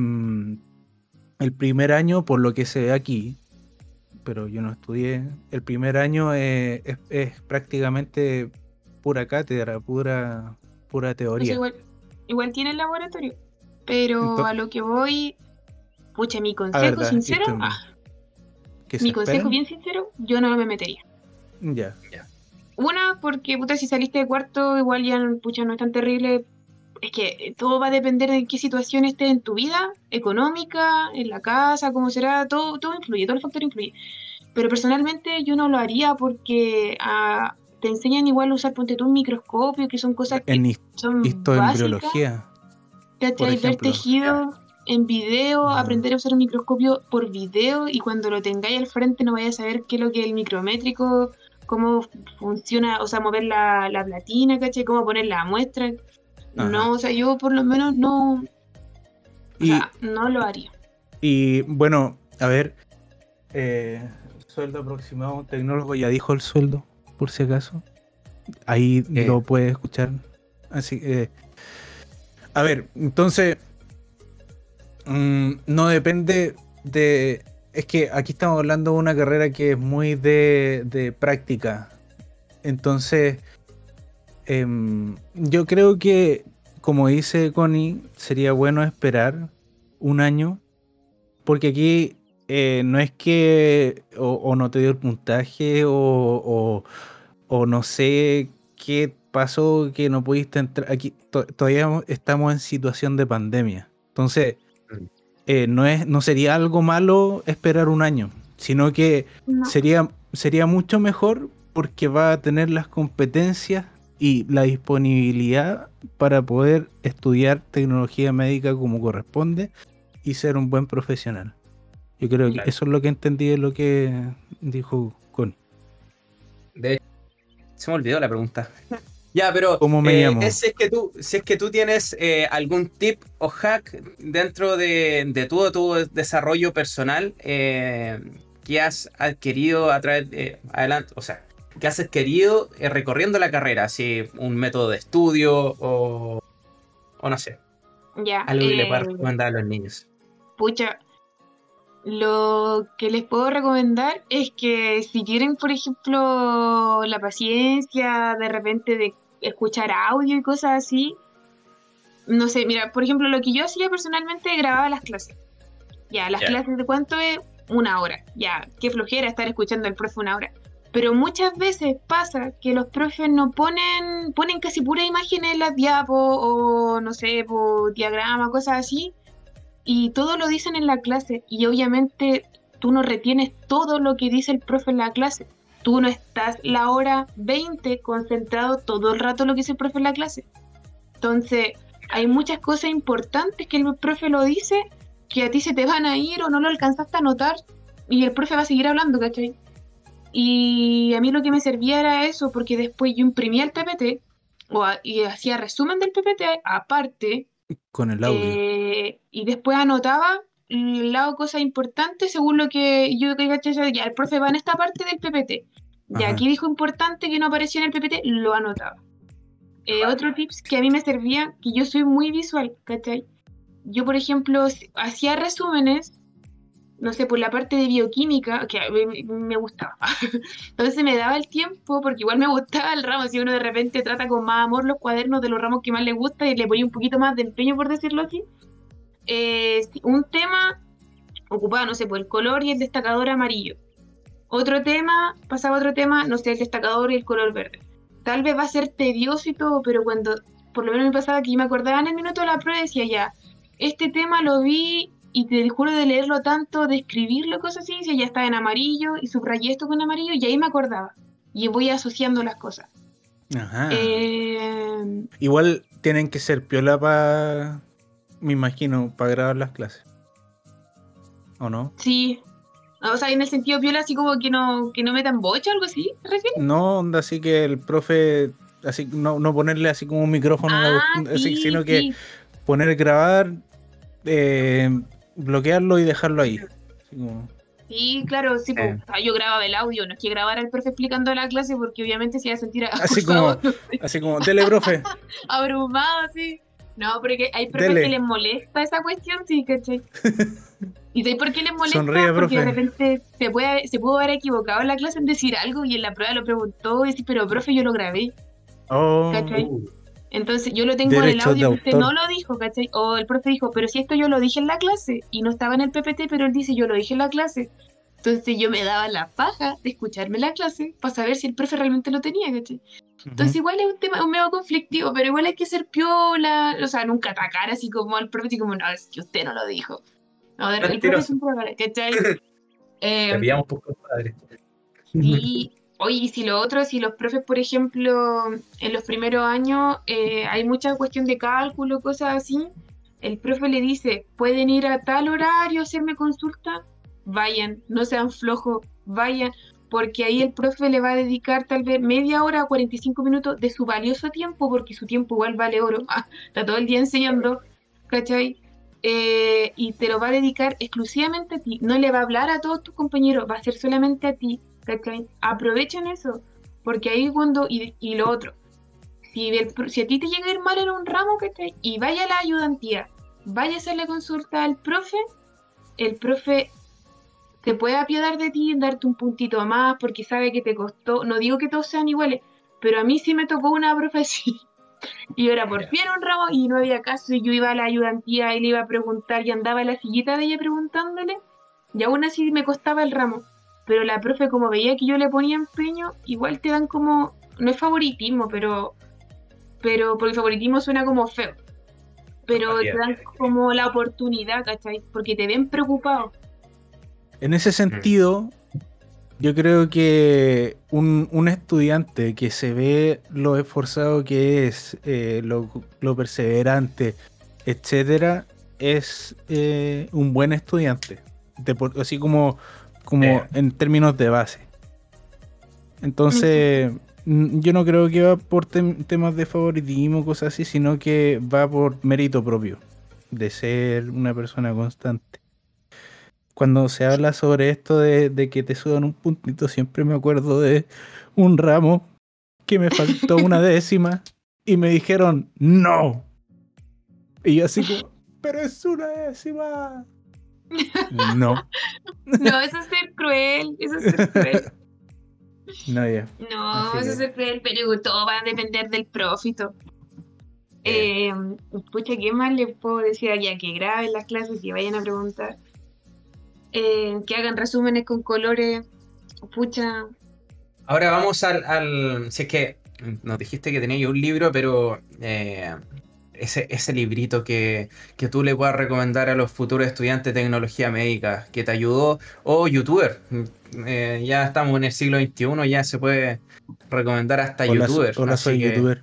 el primer año, por lo que se ve aquí, pero yo no estudié, el primer año es, es, es prácticamente pura cátedra, pura, pura Pues teoría. igual, igual tiene el laboratorio, pero Entonces, a lo que voy, pucha, mi a consejo verdad, sincero, esto, ah, ¿qué se mi consejo esperan? bien sincero, yo no me metería. Ya. Una, porque puta, si saliste de cuarto, igual ya pucha, no es tan terrible. Es que todo va a depender de en qué situación estés en tu vida, económica, en la casa, cómo será, todo, todo influye, todo el factor influye. Pero personalmente yo no lo haría porque ah, te enseñan igual a usar, ponte tú, un microscopio, que son cosas que En his- son básicas. histoembriología, por ¿Cachai? Ver ejemplo. tejido en video, Ah, aprender a usar un microscopio por video y cuando lo tengáis al frente no vayas a saber qué es lo que es el micrométrico, cómo funciona, o sea, mover la, la platina, ¿cachai? Cómo poner la muestra. No, ajá. o sea, yo por lo menos no, o Y, sea, no lo haría. y bueno, a ver, eh, sueldo aproximado, un tecnólogo ya dijo el sueldo, por si acaso. Ahí Eh, lo puedes escuchar. Así que, a ver, entonces, mm, no depende de... Es que aquí estamos hablando de una carrera que es muy de, de práctica. Entonces, em, yo creo que, como dice Connie, sería bueno esperar un año. Porque aquí eh, no es que o, o no te dio el puntaje o, o, o no sé qué pasó que no pudiste entrar. Aquí to- todavía estamos en situación de pandemia. Entonces, mm, eh, no es, no sería algo malo esperar un año, sino que No, sería, sería mucho mejor porque va a tener las competencias y la disponibilidad para poder estudiar tecnología médica como corresponde y ser un buen profesional. Yo creo que claro. eso es lo que entendí de lo que dijo Con. De hecho, se me olvidó la pregunta. Ya, pero ¿Cómo me eh, llamo? si es que tú, si es que tú tienes eh, algún tip o hack dentro de, de todo tu desarrollo personal eh, que has adquirido a través de adelante, o sea, que has adquirido eh, recorriendo la carrera, así un método de estudio o, o no sé, ya, algo que le eh, puedas recomendar a los niños. pucha, lo que les puedo recomendar es que si tienen, por ejemplo, la paciencia de repente de escuchar audio y cosas así, no sé, mira, por ejemplo, lo que yo hacía personalmente grababa las clases. Ya, las Ya. clases de cuánto es una hora. Ya, qué flojera estar escuchando al profe una hora. Pero muchas veces pasa que los profes no ponen, ponen casi pura imagen en las diapos o no sé, por diagrama, cosas así, y todo lo dicen en la clase. Y obviamente tú no retienes todo lo que dice el profe en la clase. Tú no estás la hora veinte concentrado todo el rato en lo que dice el profe en la clase. Entonces, hay muchas cosas importantes que el profe lo dice que a ti se te van a ir o no lo alcanzaste a notar y el profe va a seguir hablando, ¿cachai? Y a mí lo que me servía era eso, porque después yo imprimía el P P T o a- y hacía resumen del P P T aparte Con el audio. eh, y después anotaba el lado cosas importantes según lo que yo que caché, ya el profe va en esta parte del P P T. Ya Ajá. aquí dijo importante que no apareció en el P P T, lo anotaba. Eh, otro tips que a mí me servía, que yo soy muy visual, ¿cachai? Yo, por ejemplo, s- hacía resúmenes, no sé, por la parte de bioquímica, que a mí me, me gustaba. Entonces me daba el tiempo, porque igual me gustaba el ramo, si uno de repente trata con más amor los cuadernos de los ramos que más le gusta y le ponía un poquito más de empeño, por decirlo así. Eh, si un tema ocupaba, no sé, por el color y el destacador amarillo. Otro tema, pasaba a otro tema, no sé, el destacador y el color verde. Tal vez va a ser tedioso y todo, pero cuando, por lo menos me pasaba que yo me acordaba en el minuto de la prueba y decía ya, este tema lo vi y te juro de leerlo tanto, de escribirlo, cosas así, decía ya estaba en amarillo y subrayé esto con amarillo y ahí me acordaba. Y voy asociando las cosas. Ajá. Eh, Igual tienen que ser piola para, me imagino, para grabar las clases. ¿O no? sí, o sea, en el sentido piola, así como que no, que no metan bocha, algo así, ¿te refieres? No, onda así que el profe, así no, no ponerle así como un micrófono, a la Ah, cuestión, así, sí, sino que sí. poner grabar, eh, bloquearlo y dejarlo ahí. Así como- Sí, Sí, claro, sí, pues, Eh. o sea, yo grababa el audio, no es que grabara el profe explicando la clase porque obviamente se iba a sentir Así como, así como, dele, profe, abrumado, así. No, porque hay profes Dele. que les molesta esa cuestión, sí, ¿cachai? ¿Y sabes por qué les molesta? Sonríe, Porque de profe. repente se puede, se pudo haber equivocado en la clase en decir algo y en la prueba lo preguntó y decir, pero profe, yo lo grabé, Oh, ¿cachai? Uh, Entonces yo lo tengo en el derechos de audio, pero usted autor. no lo dijo, ¿cachai? O el profe dijo, pero si esto yo lo dije en la clase y no estaba en el P P T, pero él dice, yo lo dije en la clase. Entonces yo me daba la paja de escucharme la clase para saber si el profe realmente lo tenía, ¿cachai? Entonces igual es un tema un medio conflictivo, pero igual hay que ser piola, o sea, nunca atacar así como al profe, así como, no, es que usted no lo dijo. No, el profe Mentiroso. siempre va a ¿cachai? Te Eh, pillamos por compadre. sí, oye, y si lo otro, si los profes, por ejemplo, en los primeros años eh, hay mucha cuestión de cálculo, cosas así, el profe le dice, ¿pueden ir a tal horario a hacerme consulta? Vayan, no sean flojos, vayan, porque ahí el profe le va a dedicar tal vez media hora a cuarenta y cinco minutos de su valioso tiempo, porque su tiempo igual vale oro, ah, está todo el día enseñando, ¿cachai? Eh, y te lo va a dedicar exclusivamente a ti, no le va a hablar a todos tus compañeros, va a ser solamente a ti, ¿cachai? Aprovechen eso, porque ahí cuando, y, y lo otro, si, el, si a ti te llega a ir mal en un ramo, ¿cachai? Y vaya a la ayudantía, vaya a hacerle consulta al profe, el profe te puede apiadar de ti, darte un puntito más, porque sabe que te costó, no digo que todos sean iguales, pero a mí sí me tocó una profe así. Y era por fin un ramo y no había caso y yo iba a la ayudantía y le iba a preguntar y andaba en la sillita de ella preguntándole y aún así me costaba el ramo. Pero la profe como veía que yo le ponía empeño, igual te dan como, no es favoritismo, pero, pero porque favoritismo suena como feo, pero te dan como la oportunidad, ¿cachai? Porque te ven preocupado. En ese sentido, yo creo que un, un estudiante que se ve lo esforzado que es, eh, lo, lo perseverante, etcétera, es eh, un buen estudiante, de por- así como, como Eh. en términos de base. Entonces, mm, yo no creo que va por tem- temas de favoritismo, cosas así, sino que va por mérito propio, de ser una persona constante. Cuando se habla sobre esto de, de que te sudan un puntito, siempre me acuerdo de un ramo que me faltó una décima y me dijeron ¡no! Y yo así como, ¡pero es una décima! No. No, eso es ser cruel, eso es ser cruel. No, ya. No, Así eso que- es ser cruel, pero todo va a depender del profito. Eh, pucha, ¿qué más les puedo decir allá? Que graben las clases y vayan a preguntar. Eh, que hagan resúmenes con colores. Pucha, Ahora vamos al, al. Si es que nos dijiste que tenías un libro, pero eh, ese, ese librito que, que tú le puedas recomendar a los futuros estudiantes de tecnología médica, que te ayudó, o youtuber. Eh, ya estamos en el siglo veintiuno, ya se puede recomendar hasta Hola, so- youtuber. hola, así soy que, youtuber.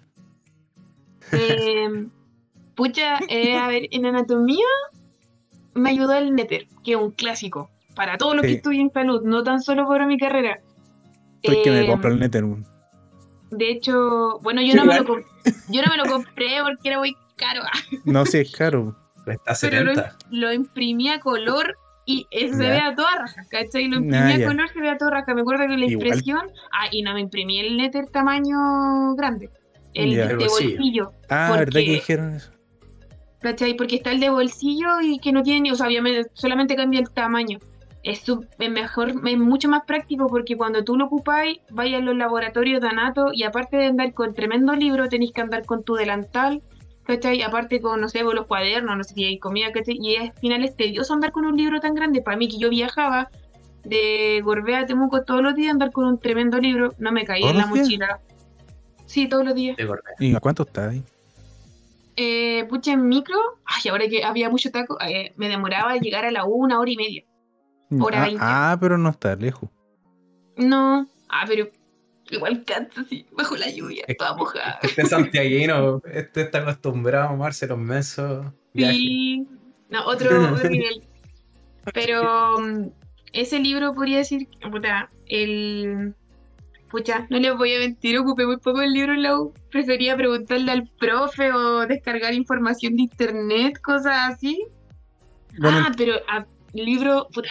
eh, pucha, eh, a ver, en anatomía me ayudó el Netter, que es un clásico para todos los que Sí. estudian salud, no tan solo para mi carrera. Estoy que me Eh, compro el Netherboom. De hecho, bueno, yo Sí, no, me lo igual. comp- yo no me lo compré porque era muy caro, No, si es caro. Está pero lo, setenta. lo imprimí a color y eso se Ya. ve a toda raja, ¿cachai? Lo Ah, imprimí a ya. color, se ve a toda raja. Me acuerdo que la Igual. impresión, ah, y no me imprimí el letter tamaño grande, el Ya. de, El de bolsillo. bolsillo, Ah, ¿verdad que porque, dijeron eso? ¿cachai? Porque está el de bolsillo y que no tiene, o sea, obviamente solamente cambia el tamaño. Es, su- es mejor, es mucho más práctico porque cuando tú lo ocupáis, vais a los laboratorios de anato y aparte de andar con tremendo libro, tenéis que andar con tu delantal, ¿cachai? Aparte con, no sé, con los cuadernos, no sé si hay comida, ¿cachai? Y es, al final es tedioso andar con un libro tan grande. Para mí, que yo viajaba de Gorbea a Temuco todos los días, andar con un tremendo libro, no me caía en la ¿Todos los días? mochila. Sí, todos los días. De Gorbea. ¿Y a cuánto está ahí? Eh, pucha, en micro, ay, ahora que había mucho taco, eh, me demoraba llegar a la U una hora y media. Hora Ah, veinte. ah, pero no está lejos. No, ah, pero igual canto así, bajo la lluvia, Es toda mojada. Este santiaguino, este está acostumbrado a amarse los mensos viajes. Sí, no, otro, otro nivel. Pero mm, ese libro podría decir, puta, el... Pucha, no les voy a mentir, ocupé muy poco el libro en la U. Prefería preguntarle al profe o descargar información de internet, cosas así. Bueno, Ah, pero ah, libro, puta,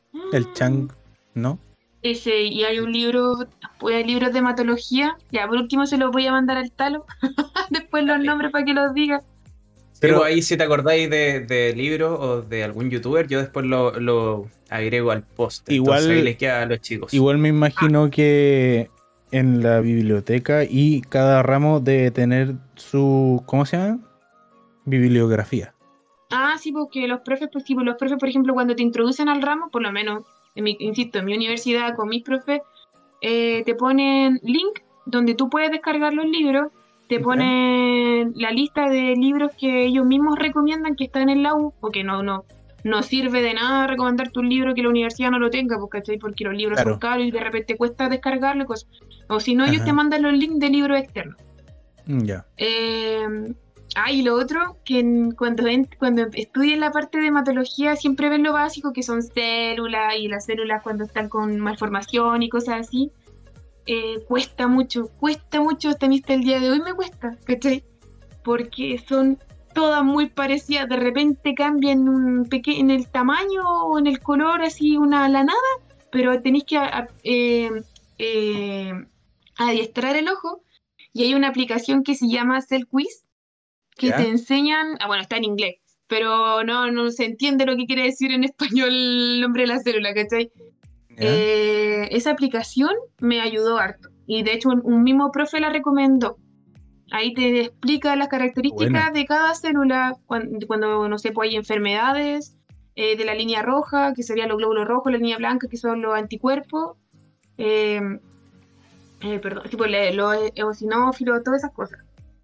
El Chang, ¿no? Ese, y hay un libro, pues hay libros de hematología. Ya, por último se los voy a mandar al talo. Después los nombres para que los diga. Pero Pero- ahí si te acordáis de, de libro o de algún youtuber, yo después lo, lo agrego al post. Igual- Entonces ahí les queda a los chicos. Igual me imagino que en la biblioteca y cada ramo debe tener su, ¿cómo se llama? Bibliografía. Ah, sí, porque los profes, pues sí, pues los profes, por ejemplo, cuando te introducen al ramo, por lo menos, en mi, insisto, en mi universidad con mis profes, eh, te ponen link donde tú puedes descargar los libros, te Ya. ponen la lista de libros que ellos mismos recomiendan que están en la U, porque no, no, no sirve de nada recomendarte un libro que la universidad no lo tenga, pues, ¿cachai? Porque los libros Claro. son caros y de repente cuesta descargarlo y cosas. O si no, ellos Ajá. te mandan los links de libros externos. Mm, Ya. Eh, ah, y lo otro, que en- cuando, en- cuando estudien la parte de hematología siempre ven lo básico, que son células, y las células cuando están con malformación y cosas así. Eh, cuesta mucho, cuesta mucho, hasta a mí hasta el día de hoy me cuesta, ¿cachai? Porque son todas muy parecidas, de repente cambian un peque- en el tamaño o en el color, así una la nada, pero tenéis que a- eh, eh, adiestrar el ojo, y hay una aplicación que se llama Cell Quiz, que ¿Ya? te enseñan, ah bueno, está en inglés, pero no, no se entiende lo que quiere decir en español el nombre de la célula, ¿cachai? ¿Ya? Eh, esa aplicación me ayudó harto, y de hecho un, un mismo profe la recomendó. Ahí te explica las características Buena. de cada célula, cuando, cuando no sé, pues hay enfermedades, eh, de la línea roja, que serían los glóbulos rojos, la línea blanca, que son los anticuerpos, eh, eh, perdón, tipo, le- los eosinófilos, todas esas cosas.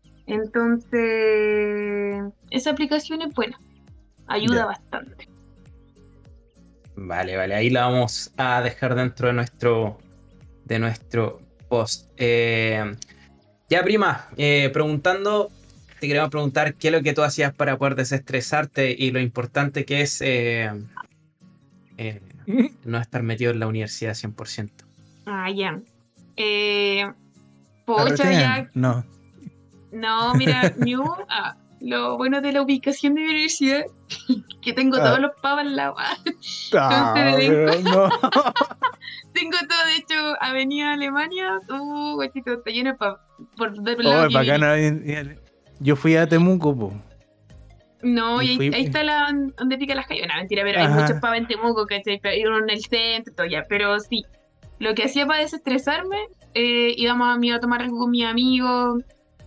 Entonces, esa aplicación es buena, ayuda Ya. bastante. Vale, vale, ahí la vamos a dejar dentro de nuestro, de nuestro post. Eh, ya, prima, eh, preguntando, te queríamos preguntar qué es lo que tú hacías para poder desestresarte y lo importante que es eh, eh, no estar metido en la universidad cien por ciento. Ah, ya. Eh, pocha, ¿Carretean? ya. No. No, mira, mi U, ah, lo bueno de la ubicación de mi universidad, que tengo Ah. todos los pavos al lado. Ah, Entonces, de vez en pero no. tengo todo, de hecho, Avenida Alemania, uh, guachito, está lleno de pavos. Por del lado Oh, que bacana. viví. Yo fui a Temuco, po. No, Y y ahí, fui- ahí está la donde pica las calles. No, mentira, pero hay Ajá. muchos pavos en Temuco, ¿cachai? Pero hay uno en el centro, todo ya. Pero sí, lo que hacía para desestresarme, eh, íbamos a, me iba a tomar algo con mis amigos,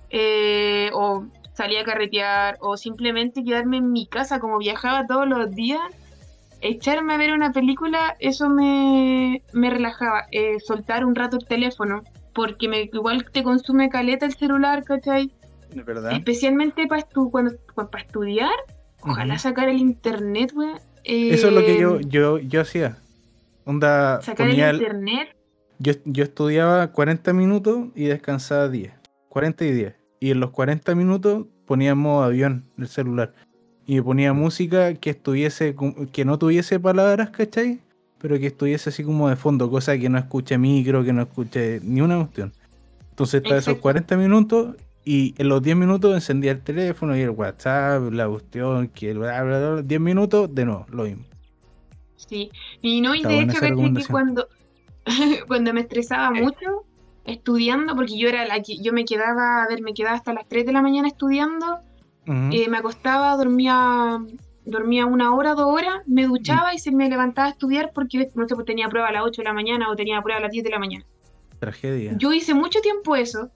eh, o salía a carretear, o simplemente quedarme en mi casa, como viajaba todos los días, echarme a ver una película, eso me, me relajaba. Eh, soltar un rato el teléfono, porque me, igual te consume caleta el celular, ¿cachai? ¿De verdad? Especialmente para estu cuando, para estudiar, ojalá Ujú. sacar el internet, güey. Eh, Eso es lo que yo, yo, yo hacía. Onda, Sacar el ponía el- internet. yo, yo estudiaba cuarenta minutos y descansaba diez. cuarenta y diez. Y en los cuarenta minutos ponía en modo avión el celular. Y me ponía música que estuviese, cum- que no tuviese palabras, ¿cachai? Pero que estuviese así como de fondo, cosa que no escuche micro, que no escuche ni una cuestión. Entonces estaba esos Exacto. cuarenta minutos y en los diez minutos encendía el teléfono y el WhatsApp, la cuestión, que el bla, bla, bla, diez minutos, de nuevo, lo mismo. Sí. Y no, y Está de buena hecho, esa caché que recomendación. cuando, cuando me estresaba Eh. mucho estudiando, porque yo era la que yo me quedaba, a ver, me quedaba hasta las tres de la mañana estudiando, Ujú. eh, me acostaba, dormía, dormía una hora, dos horas, me duchaba y se me levantaba a estudiar porque no sé, pues tenía prueba a las ocho de la mañana o tenía prueba a las diez de la mañana. Tragedia. Yo hice mucho tiempo eso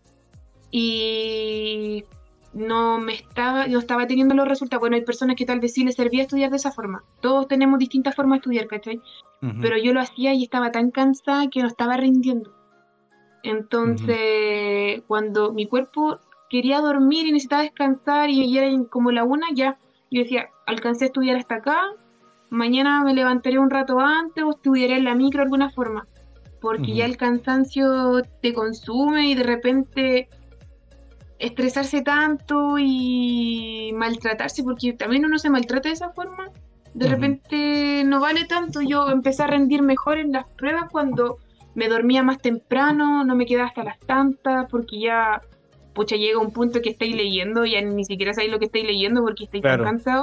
y no me estaba, no estaba teniendo los resultados. Bueno, hay personas que tal vez sí les servía estudiar de esa forma. Todos tenemos distintas formas de estudiar, ¿cachai? Ujú. Pero yo lo hacía y estaba tan cansada que no estaba rindiendo. Entonces, cuando mi cuerpo quería dormir y necesitaba descansar y ya era como la una, ya, yo decía, alcancé a estudiar hasta acá, mañana me levantaré un rato antes o estudiaré en la micro de alguna forma, porque Ujú. ya el cansancio te consume y de repente estresarse tanto y maltratarse, porque también uno se maltrata de esa forma, de Ujú. repente no vale tanto. Yo empecé a rendir mejor en las pruebas cuando me dormía más temprano, no me quedaba hasta las tantas, porque ya, pucha, llega un punto que estáis leyendo, ya ni siquiera sabéis lo que estáis leyendo porque estáis Claro. tan cansados.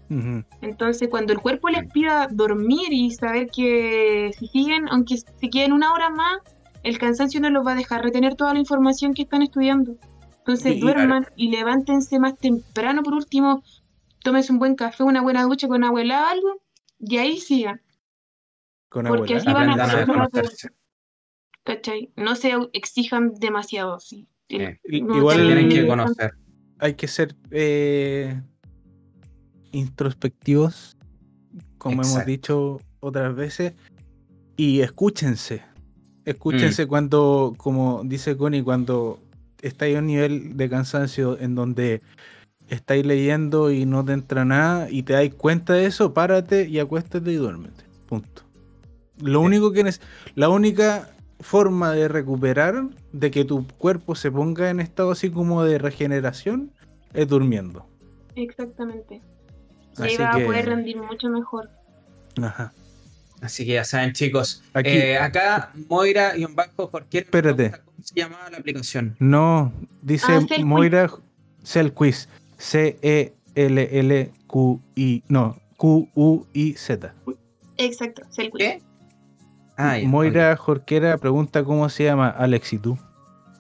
Ujú. Entonces, cuando el cuerpo les pida dormir y saber que si siguen, aunque se queden una hora más, el cansancio no los va a dejar retener toda la información que están estudiando. Entonces, Y- y- duerman y levántense más temprano, por último, tómense un buen café, una buena ducha con agua helada, algo, y ahí sigan. Con Porque abuela. así van a Aprendan a poder rápido, conocerse. ¿cachai? No se exijan demasiado, sí. El- Sí. I- no igual- Se tienen que terminen- conocer. Hay que ser eh, introspectivos, como hemos Exacto. dicho otras veces, y escúchense. Escúchense cuando, como dice Connie, cuando estáis a un nivel de cansancio en donde estáis leyendo y no te entra nada y te dais cuenta de eso, párate y acuéstate y duérmete. Punto. Lo Sí. único que es la única forma de recuperar, de que tu cuerpo se ponga en estado así como de regeneración, es durmiendo. Exactamente. Y ahí Así va a que- poder rendir mucho mejor. Ajá. Así que ya saben, chicos. Aquí- Eh, acá, Moira y un bajo cualquier. Espérate. ¿Cómo se llamaba la aplicación? No, dice Ah, Cell Moira Cell Quiz. C E L L Q I. No, Q U I Z. Exacto, Cell Quiz. ¿Qué? Ah, ya, Moira ok. Jorquera pregunta cómo se llama Alex y tú.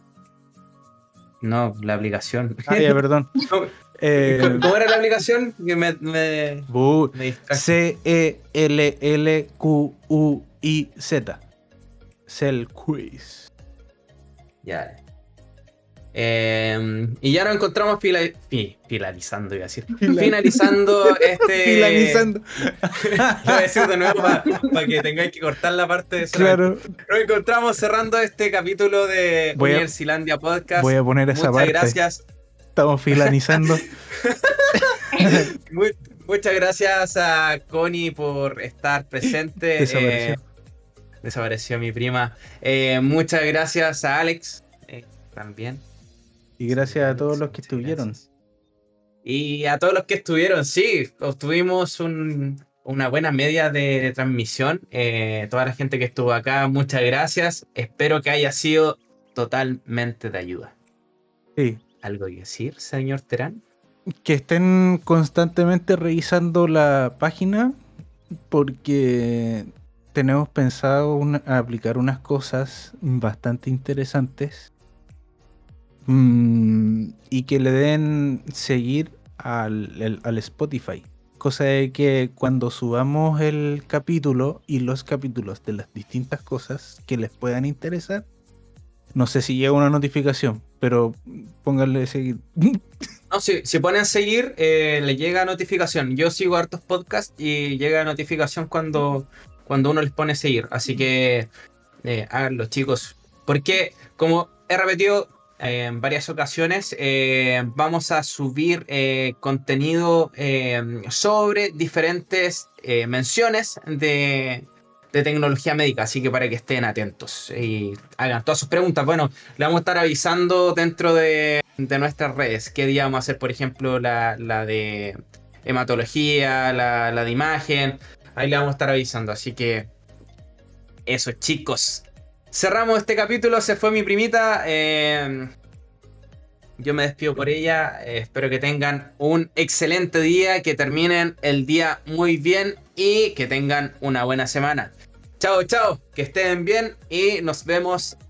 No, la aplicación. Ah, ya, perdón. ¿Cómo, Eh, cómo era la aplicación? Que me, me, bu- me distraje. C E L L Q U I Z. Cell Quiz. Ya. Eh, y ya nos encontramos fila, fi- finalizando, iba a decir. Fila- Finalizando este. Finalizando. Lo voy a decir de nuevo para que tengáis que cortar la parte de eso. Claro, Nos encontramos cerrando este capítulo de Voy a- Universilandia Podcast. voy a poner esa Muchas parte. gracias. Estamos finalizando. Mu- muchas gracias a Connie por estar presente. Desapareció. Eh, desapareció mi prima. Eh, muchas gracias a Alex eh, también. Y gracias a todos los que Muchas estuvieron. gracias. Y a todos los que estuvieron, sí, obtuvimos un- una buena media de, de transmisión. Eh, toda la gente que estuvo acá, muchas gracias. Espero que haya sido totalmente de ayuda. Sí. ¿Algo que decir, señor Terán? Que estén constantemente revisando la página porque tenemos pensado una- aplicar unas cosas bastante interesantes. Mm, y que le den seguir al, el- al Spotify. Cosa de que cuando subamos el capítulo y los capítulos de las distintas cosas que les puedan interesar, no sé si llega una notificación, pero pónganle seguir. No, si, si ponen seguir, eh, le llega notificación. Yo sigo hartos podcasts y llega notificación cuando, cuando uno les pone seguir. Así que eh, háganlo, chicos. Porque, como he repetido eh, en varias ocasiones, eh, vamos a subir eh, contenido eh, sobre diferentes eh, menciones de, de tecnología médica. Así que para que estén atentos y hagan todas sus preguntas. Bueno, le vamos a estar avisando dentro de, de nuestras redes qué día vamos a hacer, por ejemplo, la, la de hematología, la, la de imagen. Ahí le vamos a estar avisando. Así que eso, chicos. Cerramos este capítulo, se fue mi primita. Eh, yo me despido por ella. Eh, espero que tengan un excelente día, que terminen el día muy bien y que tengan una buena semana. Chao, chao, que estén bien y nos vemos